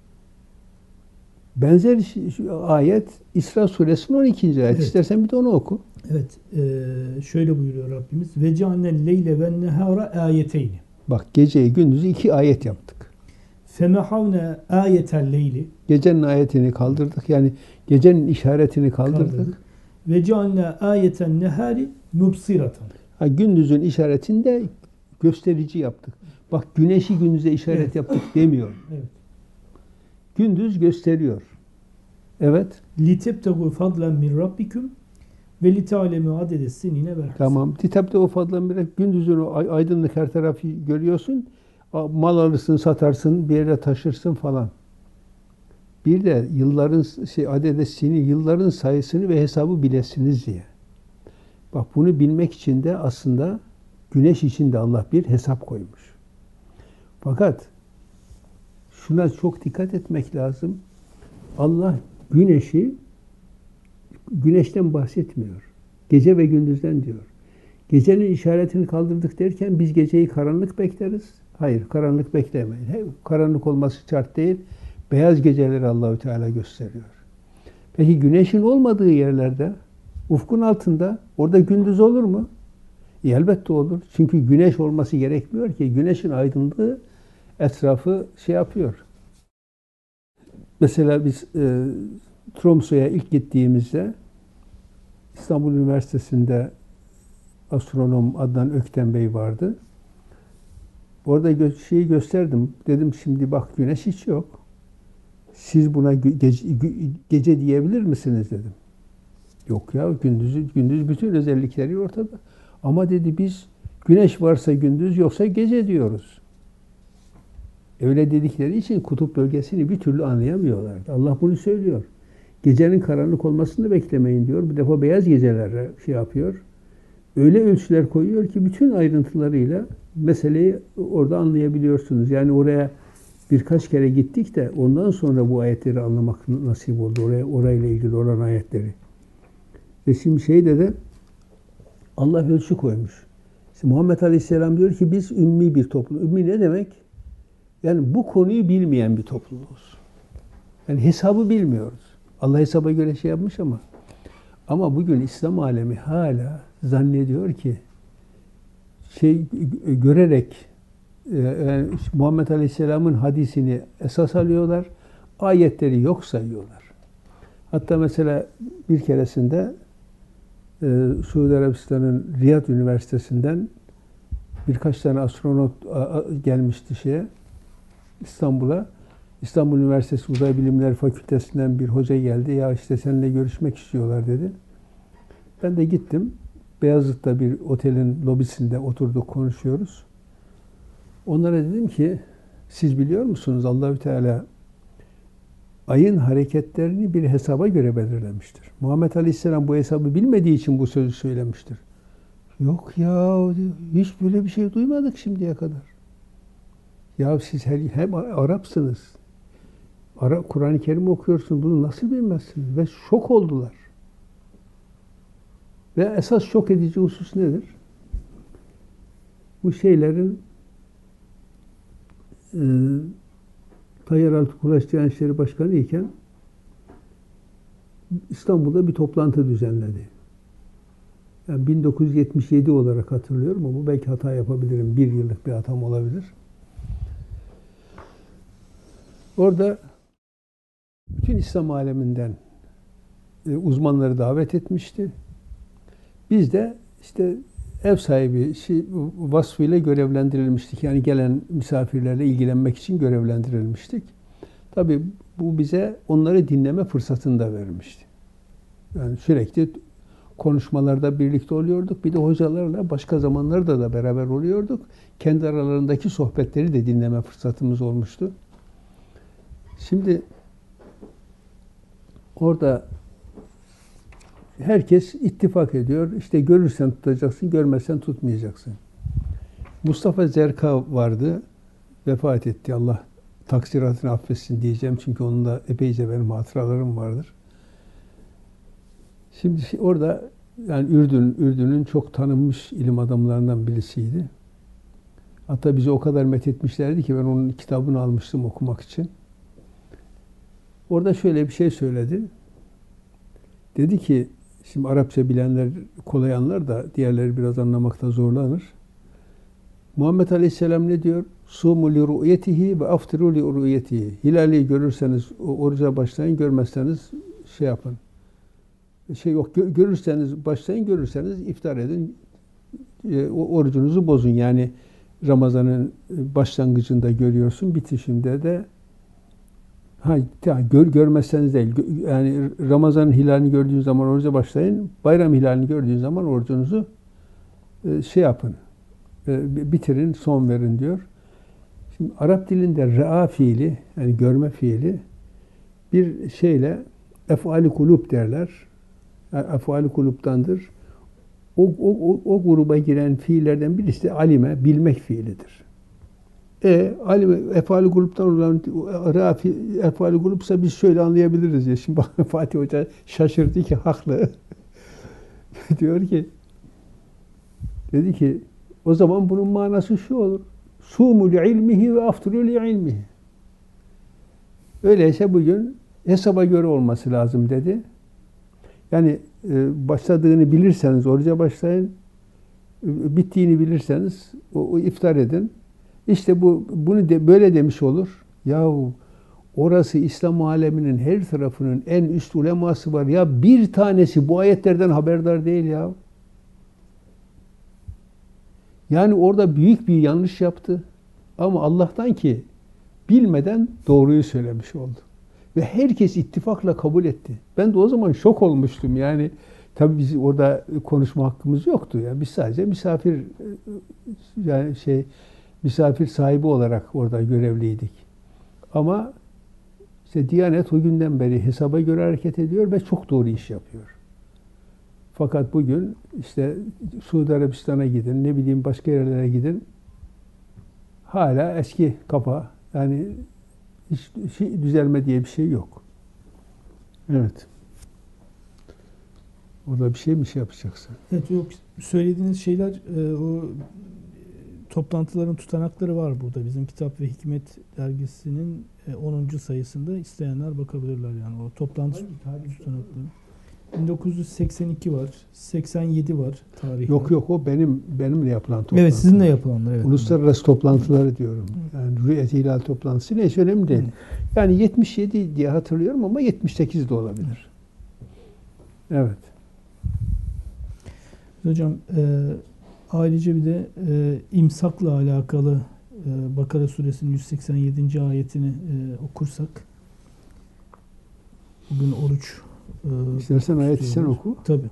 Benzer ayet İsra suresinin on ikinci ayet. Evet. İstersen bir de onu oku. Evet, e, şöyle buyuruyor Rabbimiz. Ve cealnel leyle ve nehara ayeteyni. Bak geceyi gündüzü iki ayet yaptık. Femehavne ayetel leyli. Gecenin ayetini kaldırdık. Yani gecenin işaretini kaldırdık. Kaldırdık. Ve cealne ayeten nehari mubsiratan. Ha, gündüzün işaretini de gösterici yaptık. Bak güneşi gündüze işaret Evet. yaptık demiyor. Evet. Gündüz gösteriyor. Evet. Litebtegu fadlen min rabbikum ve litealemu adede sinine ver. Tamam. Kitapta o fadlan bir gündüzün o ay- aydınlık her tarafı görüyorsun. A- Mal alırsın, satarsın, bir yere taşırsın falan. Bir de yılların şey adedesini, yılların sayısını ve hesabı bilesiniz diye. Bak bunu bilmek için de aslında güneş için de Allah bir hesap koymuş. Fakat şuna çok dikkat etmek lazım. Allah güneşi güneşten bahsetmiyor. Gece ve gündüzden diyor. Gecenin işaretini kaldırdık derken biz geceyi karanlık bekleriz. Hayır, karanlık beklemeyin. He, karanlık olması şart değil. Beyaz geceleri Allahü Teala gösteriyor. Peki güneşin olmadığı yerlerde, ufkun altında, orada gündüz olur mu? E, elbette olur. Çünkü güneş olması gerekmiyor ki. Güneşin aydınlığı etrafı şey yapıyor. Mesela biz e, Tromso'ya ilk gittiğimizde İstanbul Üniversitesi'nde astronom Adnan Ökten Bey vardı. Orada gö şeyi gösterdim. Dedim şimdi bak güneş hiç yok. Siz buna gece, gece diyebilir misiniz dedim. Yok ya gündüz gündüz bütün özellikleri ortada. Ama dedi biz güneş varsa gündüz yoksa gece diyoruz. Öyle dedikleri için kutup bölgesini bir türlü anlayamıyorlardı. Allah bunu söylüyor. Gecenin karanlık olmasını beklemeyin diyor. Bir defa beyaz gecelerle şey yapıyor. Öyle ölçüler koyuyor ki bütün ayrıntılarıyla meseleyi orada anlayabiliyorsunuz. Yani oraya birkaç kere gittik de ondan sonra bu ayetleri anlamak nasip oldu. Oraya orayla ilgili olan ayetleri. Ve şimdi şeyde de Allah ölçü koymuş. Şimdi Muhammed Aleyhisselam diyor ki biz ümmi bir toplum. Ümmi ne demek? Yani bu konuyu bilmeyen bir topluluğuz. Yani hesabı bilmiyoruz. Allah hesaba göre şey yapmış ama ama bugün İslam alemi hala zannediyor ki şey görerek yani Muhammed Aleyhisselam'ın hadisini esas alıyorlar. Ayetleri yok sayıyorlar. Hatta mesela bir keresinde e, Suudi Arabistan'ın Riyad Üniversitesi'nden birkaç tane astronot gelmişti şeye İstanbul'a. İstanbul Üniversitesi Uzay Bilimleri Fakültesinden bir hoca geldi. Ya işte seninle görüşmek istiyorlar dedi. Ben de gittim. Beyazıt'ta bir otelin lobisinde oturduk konuşuyoruz. Onlara dedim ki siz biliyor musunuz Allahü Teala ayın hareketlerini bir hesaba göre belirlemiştir. Muhammed Aleyhisselam bu hesabı bilmediği için bu sözü söylemiştir. Yok ya hiç böyle bir şey duymadık şimdiye kadar. Ya siz hem Arapsınız. Ara, Kur'an-ı Kerim okuyorsunuz. Bunu nasıl bilmezsiniz? Ve şok oldular. Ve esas şok edici husus nedir? Bu şeylerin e, Tayyaraltı Kulaç Diyanet İşleri Başkanı iken İstanbul'da bir toplantı düzenledi. Yani bin dokuz yüz yetmiş yedi olarak hatırlıyorum ama belki hata yapabilirim. Bir yıllık bir hatam olabilir. Orada bütün İslam aleminden e, uzmanları davet etmişti. Biz de işte ev sahibi şey, vasfıyla görevlendirilmiştik. Yani gelen misafirlerle ilgilenmek için görevlendirilmiştik. Tabii bu bize onları dinleme fırsatını da vermişti. Yani sürekli konuşmalarda birlikte oluyorduk. Bir de hocalarla başka zamanlarda da beraber oluyorduk. Kendi aralarındaki sohbetleri de dinleme fırsatımız olmuştu. Şimdi orada herkes ittifak ediyor. İşte görürsen tutacaksın, görmezsen tutmayacaksın. Mustafa Zerka vardı. Vefat etti. Allah taksiratını affetsin diyeceğim. Çünkü onun da epeyce benim hatıralarım vardır. Şimdi orada yani Ürdün, Ürdün'ün çok tanınmış ilim adamlarından birisiydi. Hatta bizi o kadar methetmişlerdi ki ben onun kitabını almıştım okumak için. Orada şöyle bir şey söyledi. Dedi ki, şimdi Arapça bilenler kolay anlar da diğerleri biraz anlamakta zorlanır. Muhammed Aleyhisselam ne diyor? Sumu li ru'yetihi ve aftiru li ru'yetihi. Hilali görürseniz oruca başlayın, görmezseniz şey yapın. Şey yok, görürseniz başlayın, görürseniz iftar edin. E, orucunuzu bozun. Yani Ramazan'ın başlangıcında görüyorsun, bitişinde de ha, gör, görmezseniz değil. Yani Ramazan'ın hilalini gördüğünüz zaman oruca başlayın. Bayram hilalini gördüğünüz zaman orucunuzu e, şey yapın. E, bitirin, son verin diyor. Şimdi Arap dilinde re'a fiili, yani görme fiili bir şeyle ef'ali kulub derler. Yani ef'ali kulubtandır. O, o, o, o gruba giren fiillerden birisi de alime, bilmek fiilidir. E, alime, ef'ali kulubtan olan re'a ef'ali kulubsa biz şöyle anlayabiliriz ya. Şimdi bak Fatih Hoca şaşırdı ki haklı. Diyor ki, dedi ki o zaman bunun manası şu olur. Sumu li ilmihi ve afturu li ilmihi. Öyleyse bugün hesaba göre olması lazım dedi. Yani e, başladığını bilirseniz oruca başlayın. E, bittiğini bilirseniz o, o iftar edin. İşte bu bunu de, böyle demiş olur. Yahu orası İslam aleminin her tarafının en üst uleması var. Ya bir tanesi bu ayetlerden haberdar değil ya. Yani orada büyük bir yanlış yaptı. Ama Allah'tan ki bilmeden doğruyu söylemiş oldu. Ve herkes ittifakla kabul etti. Ben de o zaman şok olmuştum. Yani tabii biz orada konuşma hakkımız yoktu. Yani biz sadece misafir yani şey misafir sahibi olarak orada görevliydik. Ama işte Diyanet o günden beri hesaba göre hareket ediyor ve çok doğru iş yapıyor. Fakat bugün işte Suudi Arabistan'a gidin, ne bileyim başka yerlere gidin. Hala eski kafa. Yani hiç şey, düzelme diye bir şey yok. Evet. Orada bir şey mi şey yapacaksın? Evet, yok. Söylediğiniz şeyler e, o toplantıların tutanakları var burada. Bizim Kitap ve Hikmet dergisinin e, onuncu sayısında isteyenler bakabilirler yani o toplantı tutanakları. bin dokuz yüz seksen iki var, seksen yedi var tarihler. Yok yok o benim benimle yapılan toplantı. Evet, sizinle yapılanlar. Evet. Uluslararası toplantıları diyorum. Yani Rü'yet Hilal toplantısı neyse önemli değil. Yani yetmiş yedi diye hatırlıyorum ama yetmiş sekiz de olabilir. Evet. Hocam e, ayrıca bir de e, imsakla alakalı e, Bakara suresinin yüz seksen yedinci ayetini e, okursak bugün oruç e, İstersen ayeti sen oku. Tabii.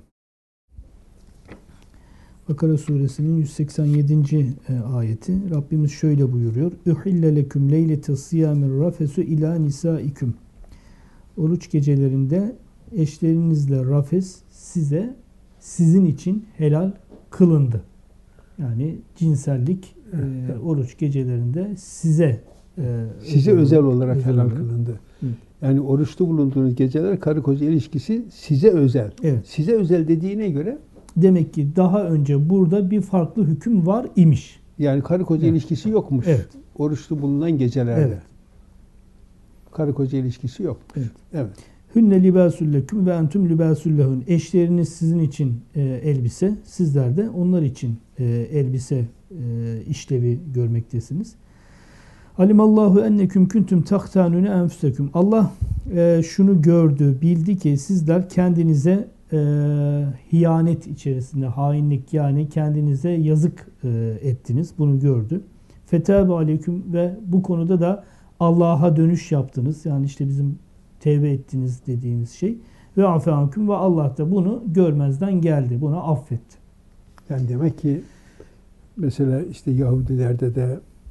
Bakara suresinin yüz seksen yedinci ayeti Rabbimiz şöyle buyuruyor. Uhille leküm leylete siyamir rafesu ila nisaikum. Oruç gecelerinde eşlerinizle rafes size sizin için helal kılındı. Yani cinsellik e, oruç gecelerinde size e, size özel, özel olarak özel helal kılındı. Hı. Yani oruçlu bulunduğunuz geceler karı koca ilişkisi size özel. Evet. Size özel dediğine göre demek ki daha önce burada bir farklı hüküm var imiş. Yani karı koca evet. ilişkisi yokmuş. Evet. Oruçlu bulunan gecelerde. Evet. Karı koca ilişkisi yok. Evet. Evet. Hünne libâsül leküm ve entüm libâsül lehun. Eşleriniz sizin için e, elbise, sizler de onlar için e, elbise e, işlevi görmektesiniz. Alimallahu enneküm kuntum tahtanune enfusekum. Allah e, şunu gördü, bildi ki sizler kendinize e, hiyanet içerisinde, hainlik yani kendinize yazık e, ettiniz. Bunu gördü. Fetâbe aleyküm ve bu konuda da Allah'a dönüş yaptınız. Yani işte bizim tevbe ettiniz dediğimiz şey. Ve afeanküm ve Allah da bunu görmezden geldi. Bunu affetti. Yani demek ki mesela işte Yahudilerde de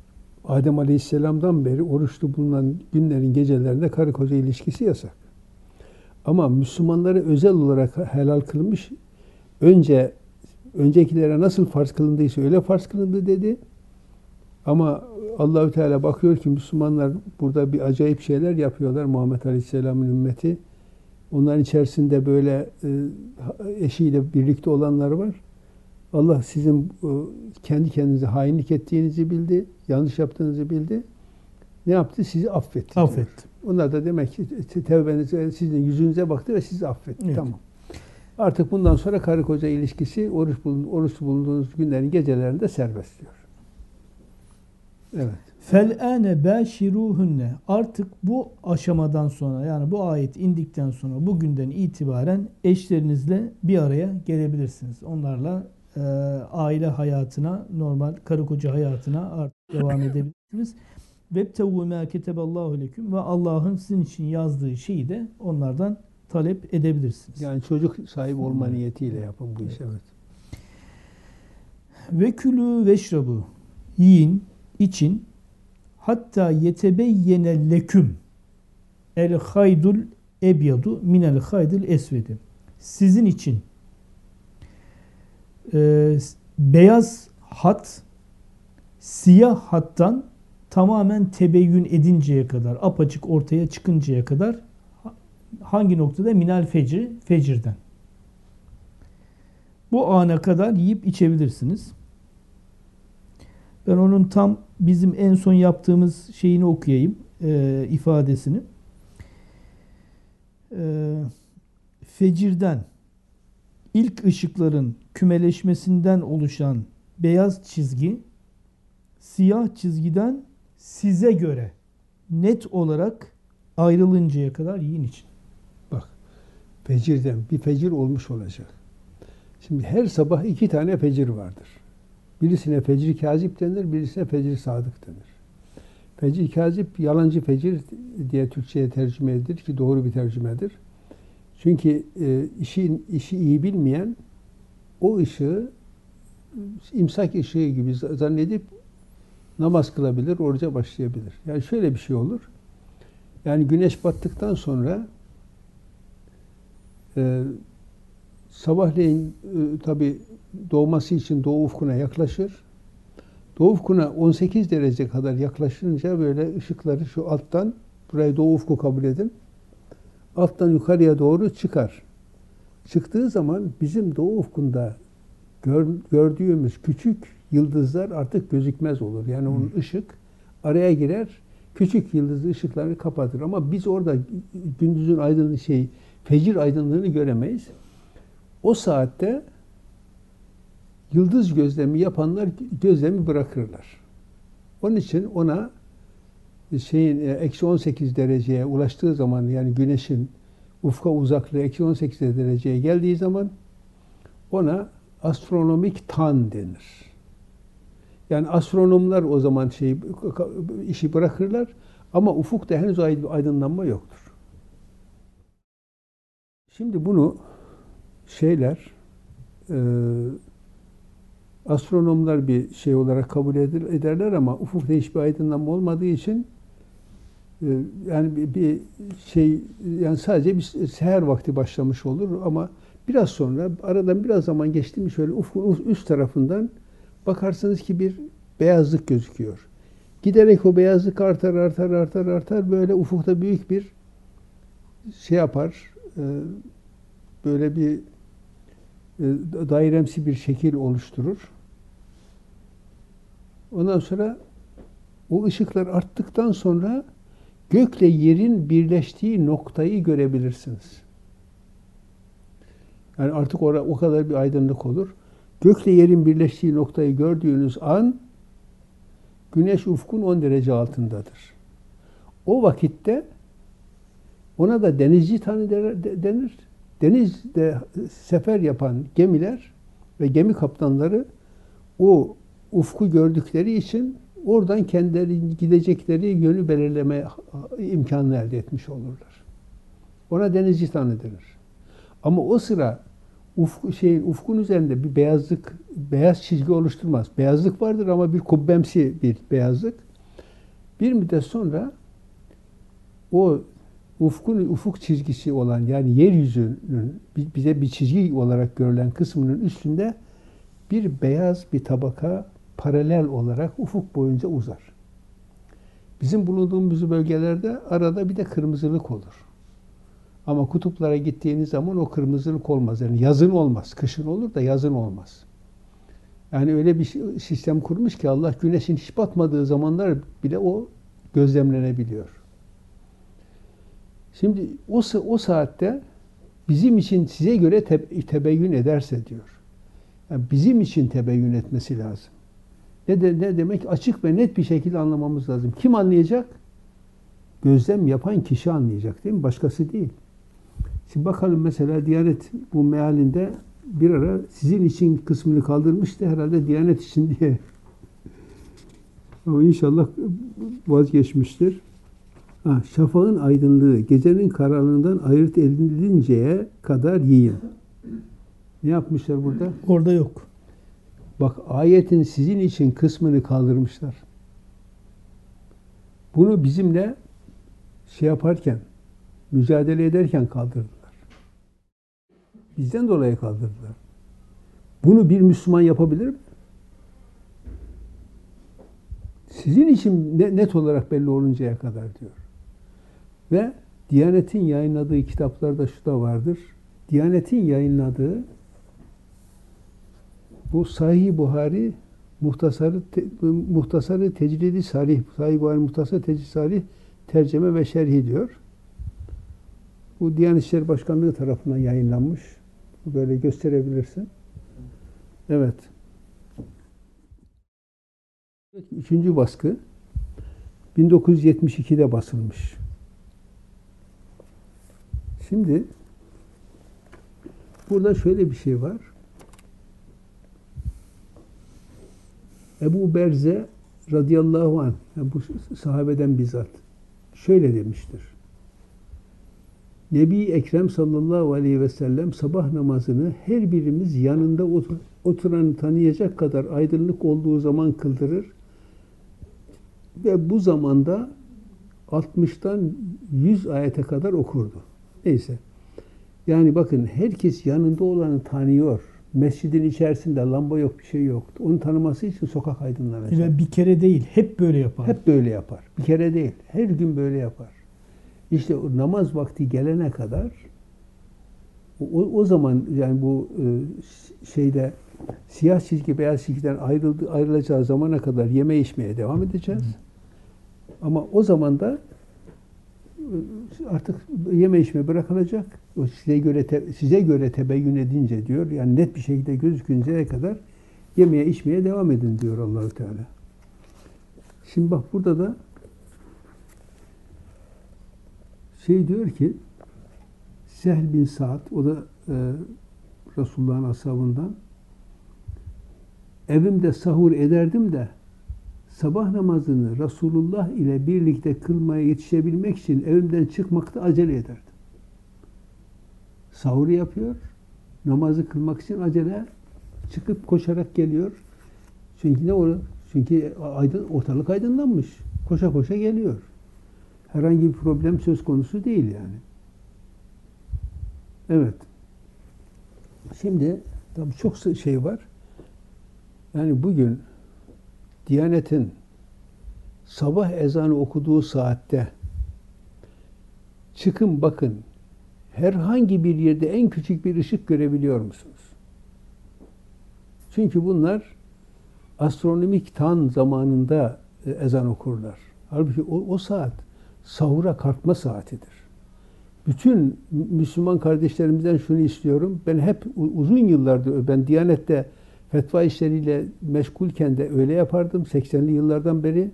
Adem Aleyhisselam'dan beri oruçlu bulunan günlerin gecelerinde karı koca ilişkisi yasak. Ama Müslümanları özel olarak helal kılmış. Önce öncekilere nasıl farz kılındıysa öyle farz kılındı dedi. Ama Allahü Teala bakıyor ki Müslümanlar burada bir acayip şeyler yapıyorlar. Muhammed Aleyhisselam'ın ümmeti. Onların içerisinde böyle eşiyle birlikte olanlar var. Allah sizin kendi kendinize hainlik ettiğinizi bildi, yanlış yaptığınızı bildi. Ne yaptı? Sizi affetti. Affetti. Diyor. Onlar da demek ki tevbenize, sizin yüzünüze baktı ve sizi affetti. Evet. Tamam. Artık bundan sonra karı koca ilişkisi oruç, bulun, oruç bulunduğunuz günlerin gecelerinde serbest diyor. Evet. Fel'ane bâşirûhünne. Artık bu aşamadan sonra, yani bu ayet indikten sonra bugünden itibaren eşlerinizle bir araya gelebilirsiniz. Onlarla e, aile hayatına, normal karı koca hayatına artık devam edebilirsiniz. Vebtevû mâ keteballâhu leküm. Ve Allah'ın sizin için yazdığı şeyi de onlardan talep edebilirsiniz. Yani çocuk sahibi olma niyetiyle yapın bu işi. Evet. Ve külü veşrabu. Yiyin, için, hatta yetebeyyene leküm el haydul ebyadu minel haydul esvedi. Sizin için e, beyaz hat siyah hattan tamamen tebeyyün edinceye kadar, apaçık ortaya çıkıncaya kadar hangi noktada? Minel fecri, fecirden. Bu ana kadar yiyip içebilirsiniz. Ben onun tam bizim en son yaptığımız şeyini okuyayım, e, ifadesini. E, fecirden, ilk ışıkların kümeleşmesinden oluşan beyaz çizgi, siyah çizgiden size göre net olarak ayrılıncaya kadar yiyin için. Bak, fecirden bir fecir olmuş olacak. Şimdi her sabah iki tane fecir vardır. Birisine fecir kazip denir, birisine fecir sadık denir. Fecir kazip, yalancı fecir diye Türkçe'ye tercüme edilir ki doğru bir tercümedir. Çünkü e, işi, işi iyi bilmeyen o ışığı imsak ışığı gibi zannedip namaz kılabilir, oruca başlayabilir. Yani şöyle bir şey olur. Yani güneş battıktan sonra e, sabahleyin e, tabii doğması için doğu ufkuna yaklaşır. Doğu ufkuna on sekiz derece kadar yaklaşınca böyle ışıkları şu alttan, burayı doğu ufku kabul edin, alttan yukarıya doğru çıkar. Çıktığı zaman bizim doğu ufkunda gör, gördüğümüz küçük yıldızlar artık gözükmez olur. Yani onun ışık araya girer, küçük yıldız ışıklarını kapatır. Ama biz orada gündüzün aydınlığı şey, fecir aydınlığını göremeyiz. O saatte yıldız gözlemi yapanlar gözlemi bırakırlar. Onun için ona şeyin eksi on sekiz dereceye ulaştığı zaman, yani güneşin ufka uzaklığı eksi on sekiz dereceye geldiği zaman ona astronomik tan denir. Yani astronomlar o zaman şey işi bırakırlar ama ufukta henüz aydınlanma yoktur. Şimdi bunu şeyler e, astronomlar bir şey olarak kabul ederler ama ufukta hiçbir aydınlanma olmadığı için e, yani bir, bir şey, yani sadece bir seher vakti başlamış olur ama biraz sonra, aradan biraz zaman geçti mi şöyle ufkun üst tarafından bakarsınız ki bir beyazlık gözüküyor. Giderek o beyazlık artar, artar, artar, artar. Böyle ufukta büyük bir şey yapar. Böyle bir dairemsi bir şekil oluşturur. Ondan sonra o ışıklar arttıktan sonra gökle yerin birleştiği noktayı görebilirsiniz. Yani artık orada o kadar bir aydınlık olur. Gökle yerin birleştiği noktayı gördüğünüz an güneş ufkun on derece altındadır. O vakitte ona da denizci tanı denir. Denizde sefer yapan gemiler ve gemi kaptanları o ufku gördükleri için oradan kendileri gidecekleri yönü belirleme imkanı elde etmiş olurlar. Ona denizci tanı denir. Ama o sıra ufku, şeyin, ufkun üzerinde bir beyazlık, beyaz çizgi oluşturmaz. Beyazlık vardır ama bir kubbemsi bir beyazlık. Bir müddet sonra o ufkun ufuk çizgisi olan, yani yeryüzünün bize bir çizgi olarak görülen kısmının üstünde bir beyaz bir tabaka paralel olarak ufuk boyunca uzar. Bizim bulunduğumuz bölgelerde arada bir de kırmızılık olur. Ama kutuplara gittiğiniz zaman o kırmızılık olmaz. Yani yazın olmaz. Kışın olur da yazın olmaz. Yani öyle bir sistem kurmuş ki Allah, güneşin hiç batmadığı zamanlar bile o gözlemlenebiliyor. Şimdi o, o saatte bizim için size göre te, tebeyyün ederse diyor. Yani bizim için tebeyyün etmesi lazım. Ne, de, ne demek? Açık ve net bir şekilde anlamamız lazım. Kim anlayacak? Gözlem yapan kişi anlayacak, değil mi? Başkası değil. Şimdi bakalım, mesela Diyanet bu mealinde bir ara sizin için kısmını kaldırmıştı, herhalde Diyanet için diye. Ama inşallah vazgeçmiştir. Ha, şafağın aydınlığı gecenin karanlığından ayırt edilinceye kadar yiyin. Ne yapmışlar burada? Orada yok. Bak, ayetin sizin için kısmını kaldırmışlar. Bunu bizimle şey yaparken, mücadele ederken kaldırdılar. Bizden dolayı kaldırdılar. Bunu bir Müslüman yapabilir mi? Sizin için net olarak belli oluncaya kadar diyor. Ve Diyanet'in yayınladığı kitaplarda şu da vardır. Diyanet'in yayınladığı bu Sahih Buhari Muhtasarı te, Muhtasarı Tecrid-i Sarih, Sahih Buhari Muhtasarı Tecrid-i Sarih tercüme ve şerhi diyor. Bu Diyanet İşleri Başkanlığı tarafından yayınlanmış. Böyle gösterebilirsin. Evet. Üçüncü baskı bin dokuz yüz yetmiş ikide basılmış. Şimdi burada şöyle bir şey var. Ebu Berze radıyallahu anh, yani bu sahabeden bizzat şöyle demiştir. Nebi Ekrem sallallahu aleyhi ve sellem sabah namazını her birimiz yanında oturanı tanıyacak kadar aydınlık olduğu zaman kıldırır ve bu zamanda altmıştan yüz ayete kadar okurdu. Neyse. Yani bakın, herkes yanında olanı tanıyor. Mescidin içerisinde lamba yok, bir şey yok. Onu tanıması için sokak aydınlanacak. Ve bir kere değil, hep böyle yapar. Hep böyle yapar. Bir kere değil, her gün böyle yapar. İşte o namaz vakti gelene kadar o, o zaman, yani bu e, şeyde siyah çizgi beyaz çizgiden ayrıldı, ayrılacağı zamana kadar yeme içmeye devam edeceğiz. Hı. Ama o zaman da artık yeme içme bırakılacak. O size göre te, size göre tebeyyün edince diyor. Yani net bir şekilde gözükünceye kadar yemeye içmeye devam edin diyor Allahu Teala. Şimdi bak, burada da şey diyor ki, Sehl bin Sa'd, o da e, Resulullah'ın ashabından, evimde sahur ederdim de sabah namazını Resulullah ile birlikte kılmaya yetişebilmek için evimden çıkmakta acele ederdim. Sahur yapıyor, namazı kılmak için acele çıkıp koşarak geliyor. Çünkü ne olur? Çünkü aydın, ortalık aydınlanmış. Koşa koşa geliyor. Herhangi bir problem söz konusu değil yani. Evet. Şimdi tabii çok şey var. Yani bugün Diyanet'in sabah ezanı okuduğu saatte çıkın bakın, herhangi bir yerde en küçük bir ışık görebiliyor musunuz? Çünkü bunlar astronomik tan zamanında ezan okurlar. Halbuki o, o saat sahura kalkma saatidir. Bütün Müslüman kardeşlerimizden şunu istiyorum. Ben hep uzun yıllardır, ben Diyanet'te fetva işleriyle meşgulken de öyle yapardım seksenli yıllardan beri.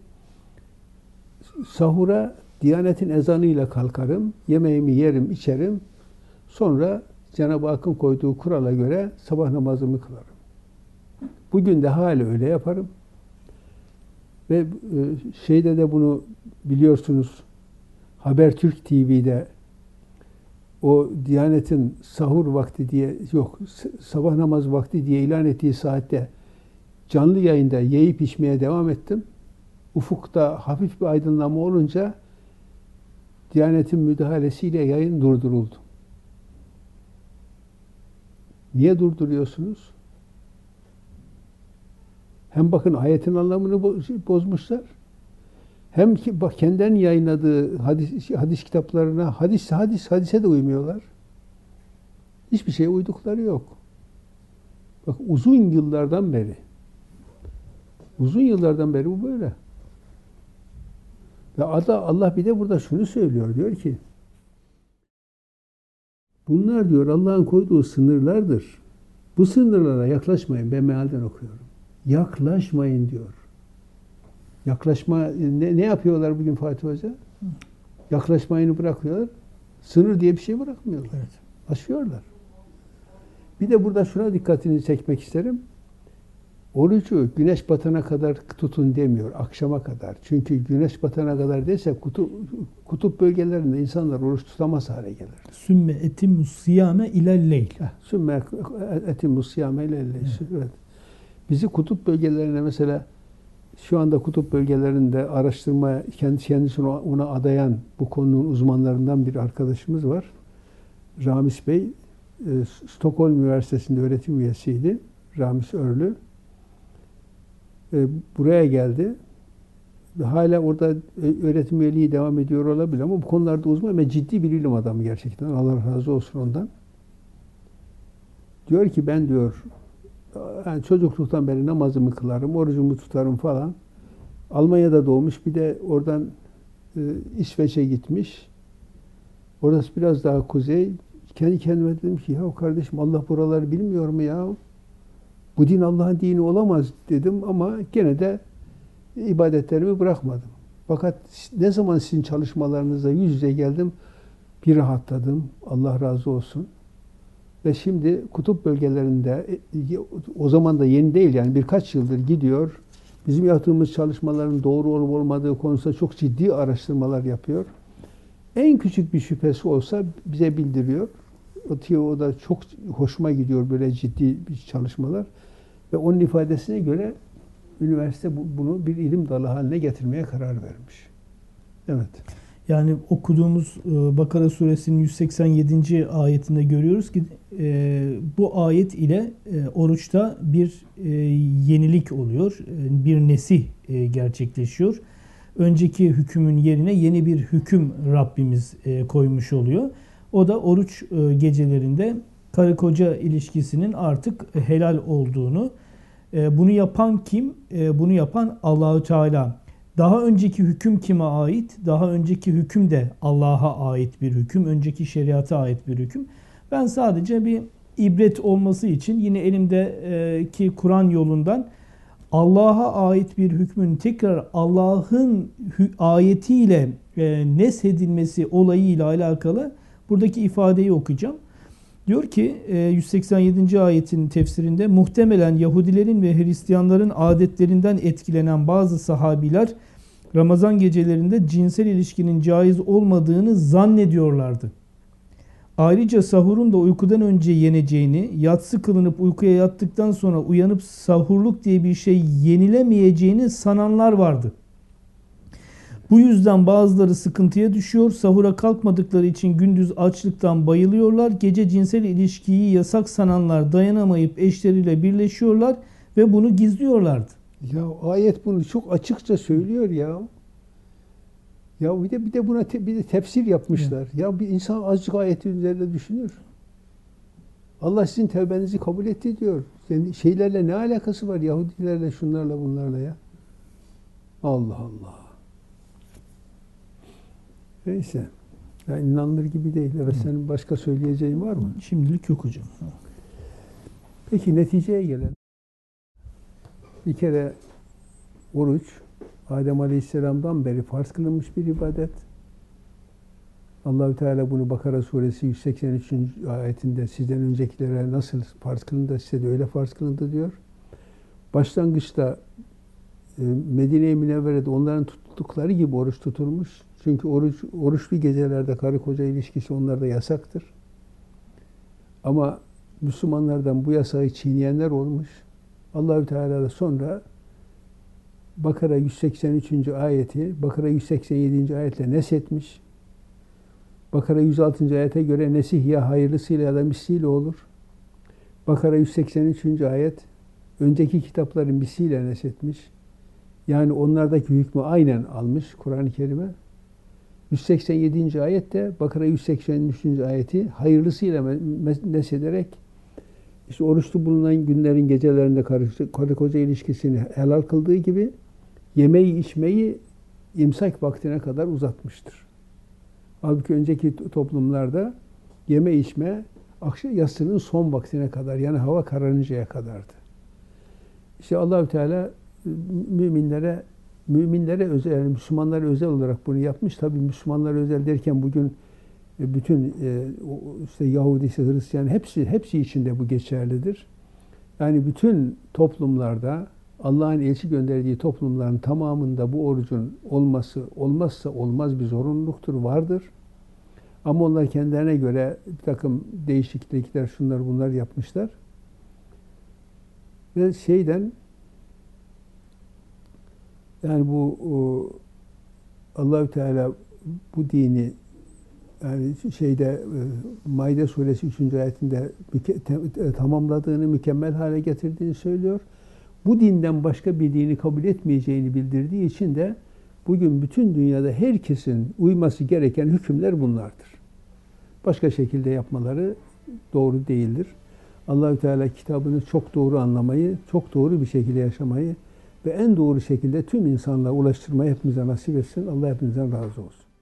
Sahura Diyanet'in ezanıyla kalkarım, yemeğimi yerim, içerim. Sonra Cenab-ı Hakk'ın koyduğu kurala göre sabah namazımı kılarım. Bugün de hala öyle yaparım. Ve şeyde de bunu biliyorsunuz, Habertürk T V'de o Diyanet'in sahur vakti diye, yok sabah namaz vakti diye ilan ettiği saatte canlı yayında yiyip içmeye devam ettim. ufukta hafif bir aydınlanma olunca Diyanet'in müdahalesiyle yayın durduruldu. Niye durduruyorsunuz? Hem bakın ayetin anlamını bozmuşlar. Hem ki bak kendilerinin yayınladığı hadis, hadis kitaplarına hadis hadis hadise de uymuyorlar. Hiçbir şeye uydukları yok. Bak uzun yıllardan beri uzun yıllardan beri bu böyle. Ve Allah bir de burada şunu söylüyor. Diyor ki bunlar diyor Allah'ın koyduğu sınırlardır. Bu sınırlara yaklaşmayın. Ben mealden okuyorum. Yaklaşmayın diyor. Yaklaşma ne, ne yapıyorlar bugün Fatih Hoca? Yaklaşmayını bırakıyorlar. Sınır diye bir şey bırakmıyorlar. Evet. Aşıyorlar. Bir de burada şuna dikkatini çekmek isterim. Orucu güneş batana kadar tutun demiyor, akşama kadar. Çünkü güneş batana kadar derse kutup, kutup bölgelerinde insanlar oruç tutamaz hale gelir. Sümme etimmus siyame ilelleyl. Sümme etimmus siyame ilelleyl. Evet. Bizi kutup bölgelerine mesela şu anda kutup bölgelerinde araştırma kendi kendisini ona adayan bu konunun uzmanlarından bir arkadaşımız var. Ramiz Bey, Stockholm Üniversitesi'nde öğretim üyesiydi. Ramiz Örlü. Buraya geldi. Hala orada öğretim üyeliği devam ediyor olabilir ama bu konularda uzman ve ciddi bir ilim adamı gerçekten. Allah razı olsun ondan. Diyor ki ben diyor yani çocukluktan beri namazımı kılarım, orucumu tutarım falan. Almanya'da doğmuş, bir de oradan e, İsveç'e gitmiş. Orası biraz daha kuzey. Kendi kendime dedim ki ya kardeşim Allah buraları bilmiyor mu ya? Bu din Allah'ın dini olamaz dedim ama gene de ibadetlerimi bırakmadım. Fakat ne zaman sizin çalışmalarınızla yüz yüze geldim, bir rahatladım. Allah razı olsun. Ve şimdi kutup bölgelerinde, o zaman da yeni değil yani birkaç yıldır gidiyor. Bizim yaptığımız çalışmaların doğru olup olmadığı konusunda çok ciddi araştırmalar yapıyor. En küçük bir şüphesi olsa bize bildiriyor. O da çok hoşuma gidiyor böyle ciddi bir çalışmalar. Ve onun ifadesine göre üniversite bunu bir ilim dalı haline getirmeye karar vermiş. Evet. Yani okuduğumuz Bakara suresinin yüz seksen yedinci ayetinde görüyoruz ki bu ayet ile oruçta bir yenilik oluyor. Bir nesih gerçekleşiyor. Önceki hükmün yerine yeni bir hüküm Rabbimiz koymuş oluyor. O da oruç gecelerinde karı koca ilişkisinin artık helal olduğunu, bunu yapan kim? Bunu yapan Allahu Teala. Daha önceki hüküm kime ait? Daha önceki hüküm de Allah'a ait bir hüküm. Önceki şeriata ait bir hüküm. Ben sadece bir ibret olması için yine elimdeki Kur'an yolundan Allah'a ait bir hükmün tekrar Allah'ın ayetiyle neshedilmesi olayıyla alakalı buradaki ifadeyi okuyacağım. Diyor ki yüz seksen yedinci ayetin tefsirinde muhtemelen Yahudilerin ve Hristiyanların adetlerinden etkilenen bazı sahabiler Ramazan gecelerinde cinsel ilişkinin caiz olmadığını zannediyorlardı. Ayrıca sahurun da uykudan önce yeneceğini, yatsı kılınıp uykuya yattıktan sonra uyanıp sahurluk diye bir şey yenilemeyeceğini sananlar vardı. Bu yüzden bazıları sıkıntıya düşüyor, sahura kalkmadıkları için gündüz açlıktan bayılıyorlar, gece cinsel ilişkiyi yasak sananlar dayanamayıp eşleriyle birleşiyorlar ve bunu gizliyorlardı. Ya ayet bunu çok açıkça söylüyor ya. Ya bir de bir de buna te, bir de tefsir yapmışlar. Evet. Ya bir insan azıcık ayeti üzerinde düşünür. Allah sizin tevbenizi kabul etti diyor. Yani şeylerle ne alakası var Yahudilerle, şunlarla, bunlarla ya? Allah Allah. Neyse. Yani inanılır gibi değil. Evet, senin başka söyleyeceğin var mı? Şimdilik yok hocam. Peki neticeye gelelim. Bir kere oruç Adem Aleyhisselam'dan beri farz kılınmış bir ibadet. Allahü Teala bunu Bakara suresi yüz seksen üçüncü ayetinde sizden öncekilere nasıl farz kılındı, size de öyle farz kılındı diyor. Başlangıçta Medine-i Münevvere'de onların tuttukları gibi oruç tutulmuş. Çünkü oruç, oruçlu gecelerde karı koca ilişkisi onlarda yasaktır. Ama Müslümanlardan bu yasağı çiğneyenler olmuş. Allahü Teala da sonra Bakara yüz seksen üçüncü ayeti Bakara yüz seksen yedinci ayetle neshetmiş. Bakara yüz altıncı ayete göre nesih ya hayırlısıyla ya da misliyle olur. Bakara yüz seksen üçüncü ayet önceki kitapların misliyle neshetmiş. Yani onlardaki hükmü aynen almış Kur'an-ı Kerim'e. yüz seksen yedinci ayette Bakara yüz seksen üçüncü ayeti hayırlısıyla neshederek işte oruçlu bulunan günlerin gecelerinde karı koca ilişkisini helal kıldığı gibi yemeği içmeyi imsak vaktine kadar uzatmıştır. Halbuki önceki toplumlarda yeme içme akşam yatsının son vaktine kadar yani hava kararıncaya kadardı. İşte Allahü Teala müminlere müminlere özel, yani Müslümanlara özel olarak bunu yapmış. Tabii Müslümanlara özel derken bugün bütün işte Yahudisi, Hristiyan hepsi hepsi içinde bu geçerlidir. Yani bütün toplumlarda Allah'ın elçi gönderdiği toplumların tamamında bu orucun olması olmazsa olmaz bir zorunluluktur, vardır. Ama onlar kendilerine göre bir takım değişiklikler, şunlar bunlar yapmışlar. Ve şeyden yani bu o, Allahü Teala bu dini yani şeyde e, Maide suresi üçüncü ayetinde müke, te, tamamladığını, mükemmel hale getirdiğini söylüyor. Bu dinden başka bir dini kabul etmeyeceğini bildirdiği için de bugün bütün dünyada herkesin uyması gereken hükümler bunlardır. Başka şekilde yapmaları doğru değildir. Allahü Teala kitabını çok doğru anlamayı, çok doğru bir şekilde yaşamayı ve en doğru şekilde tüm insanlığa ulaştırmayı hepimize nasip etsin. Allah hepinizden razı olsun.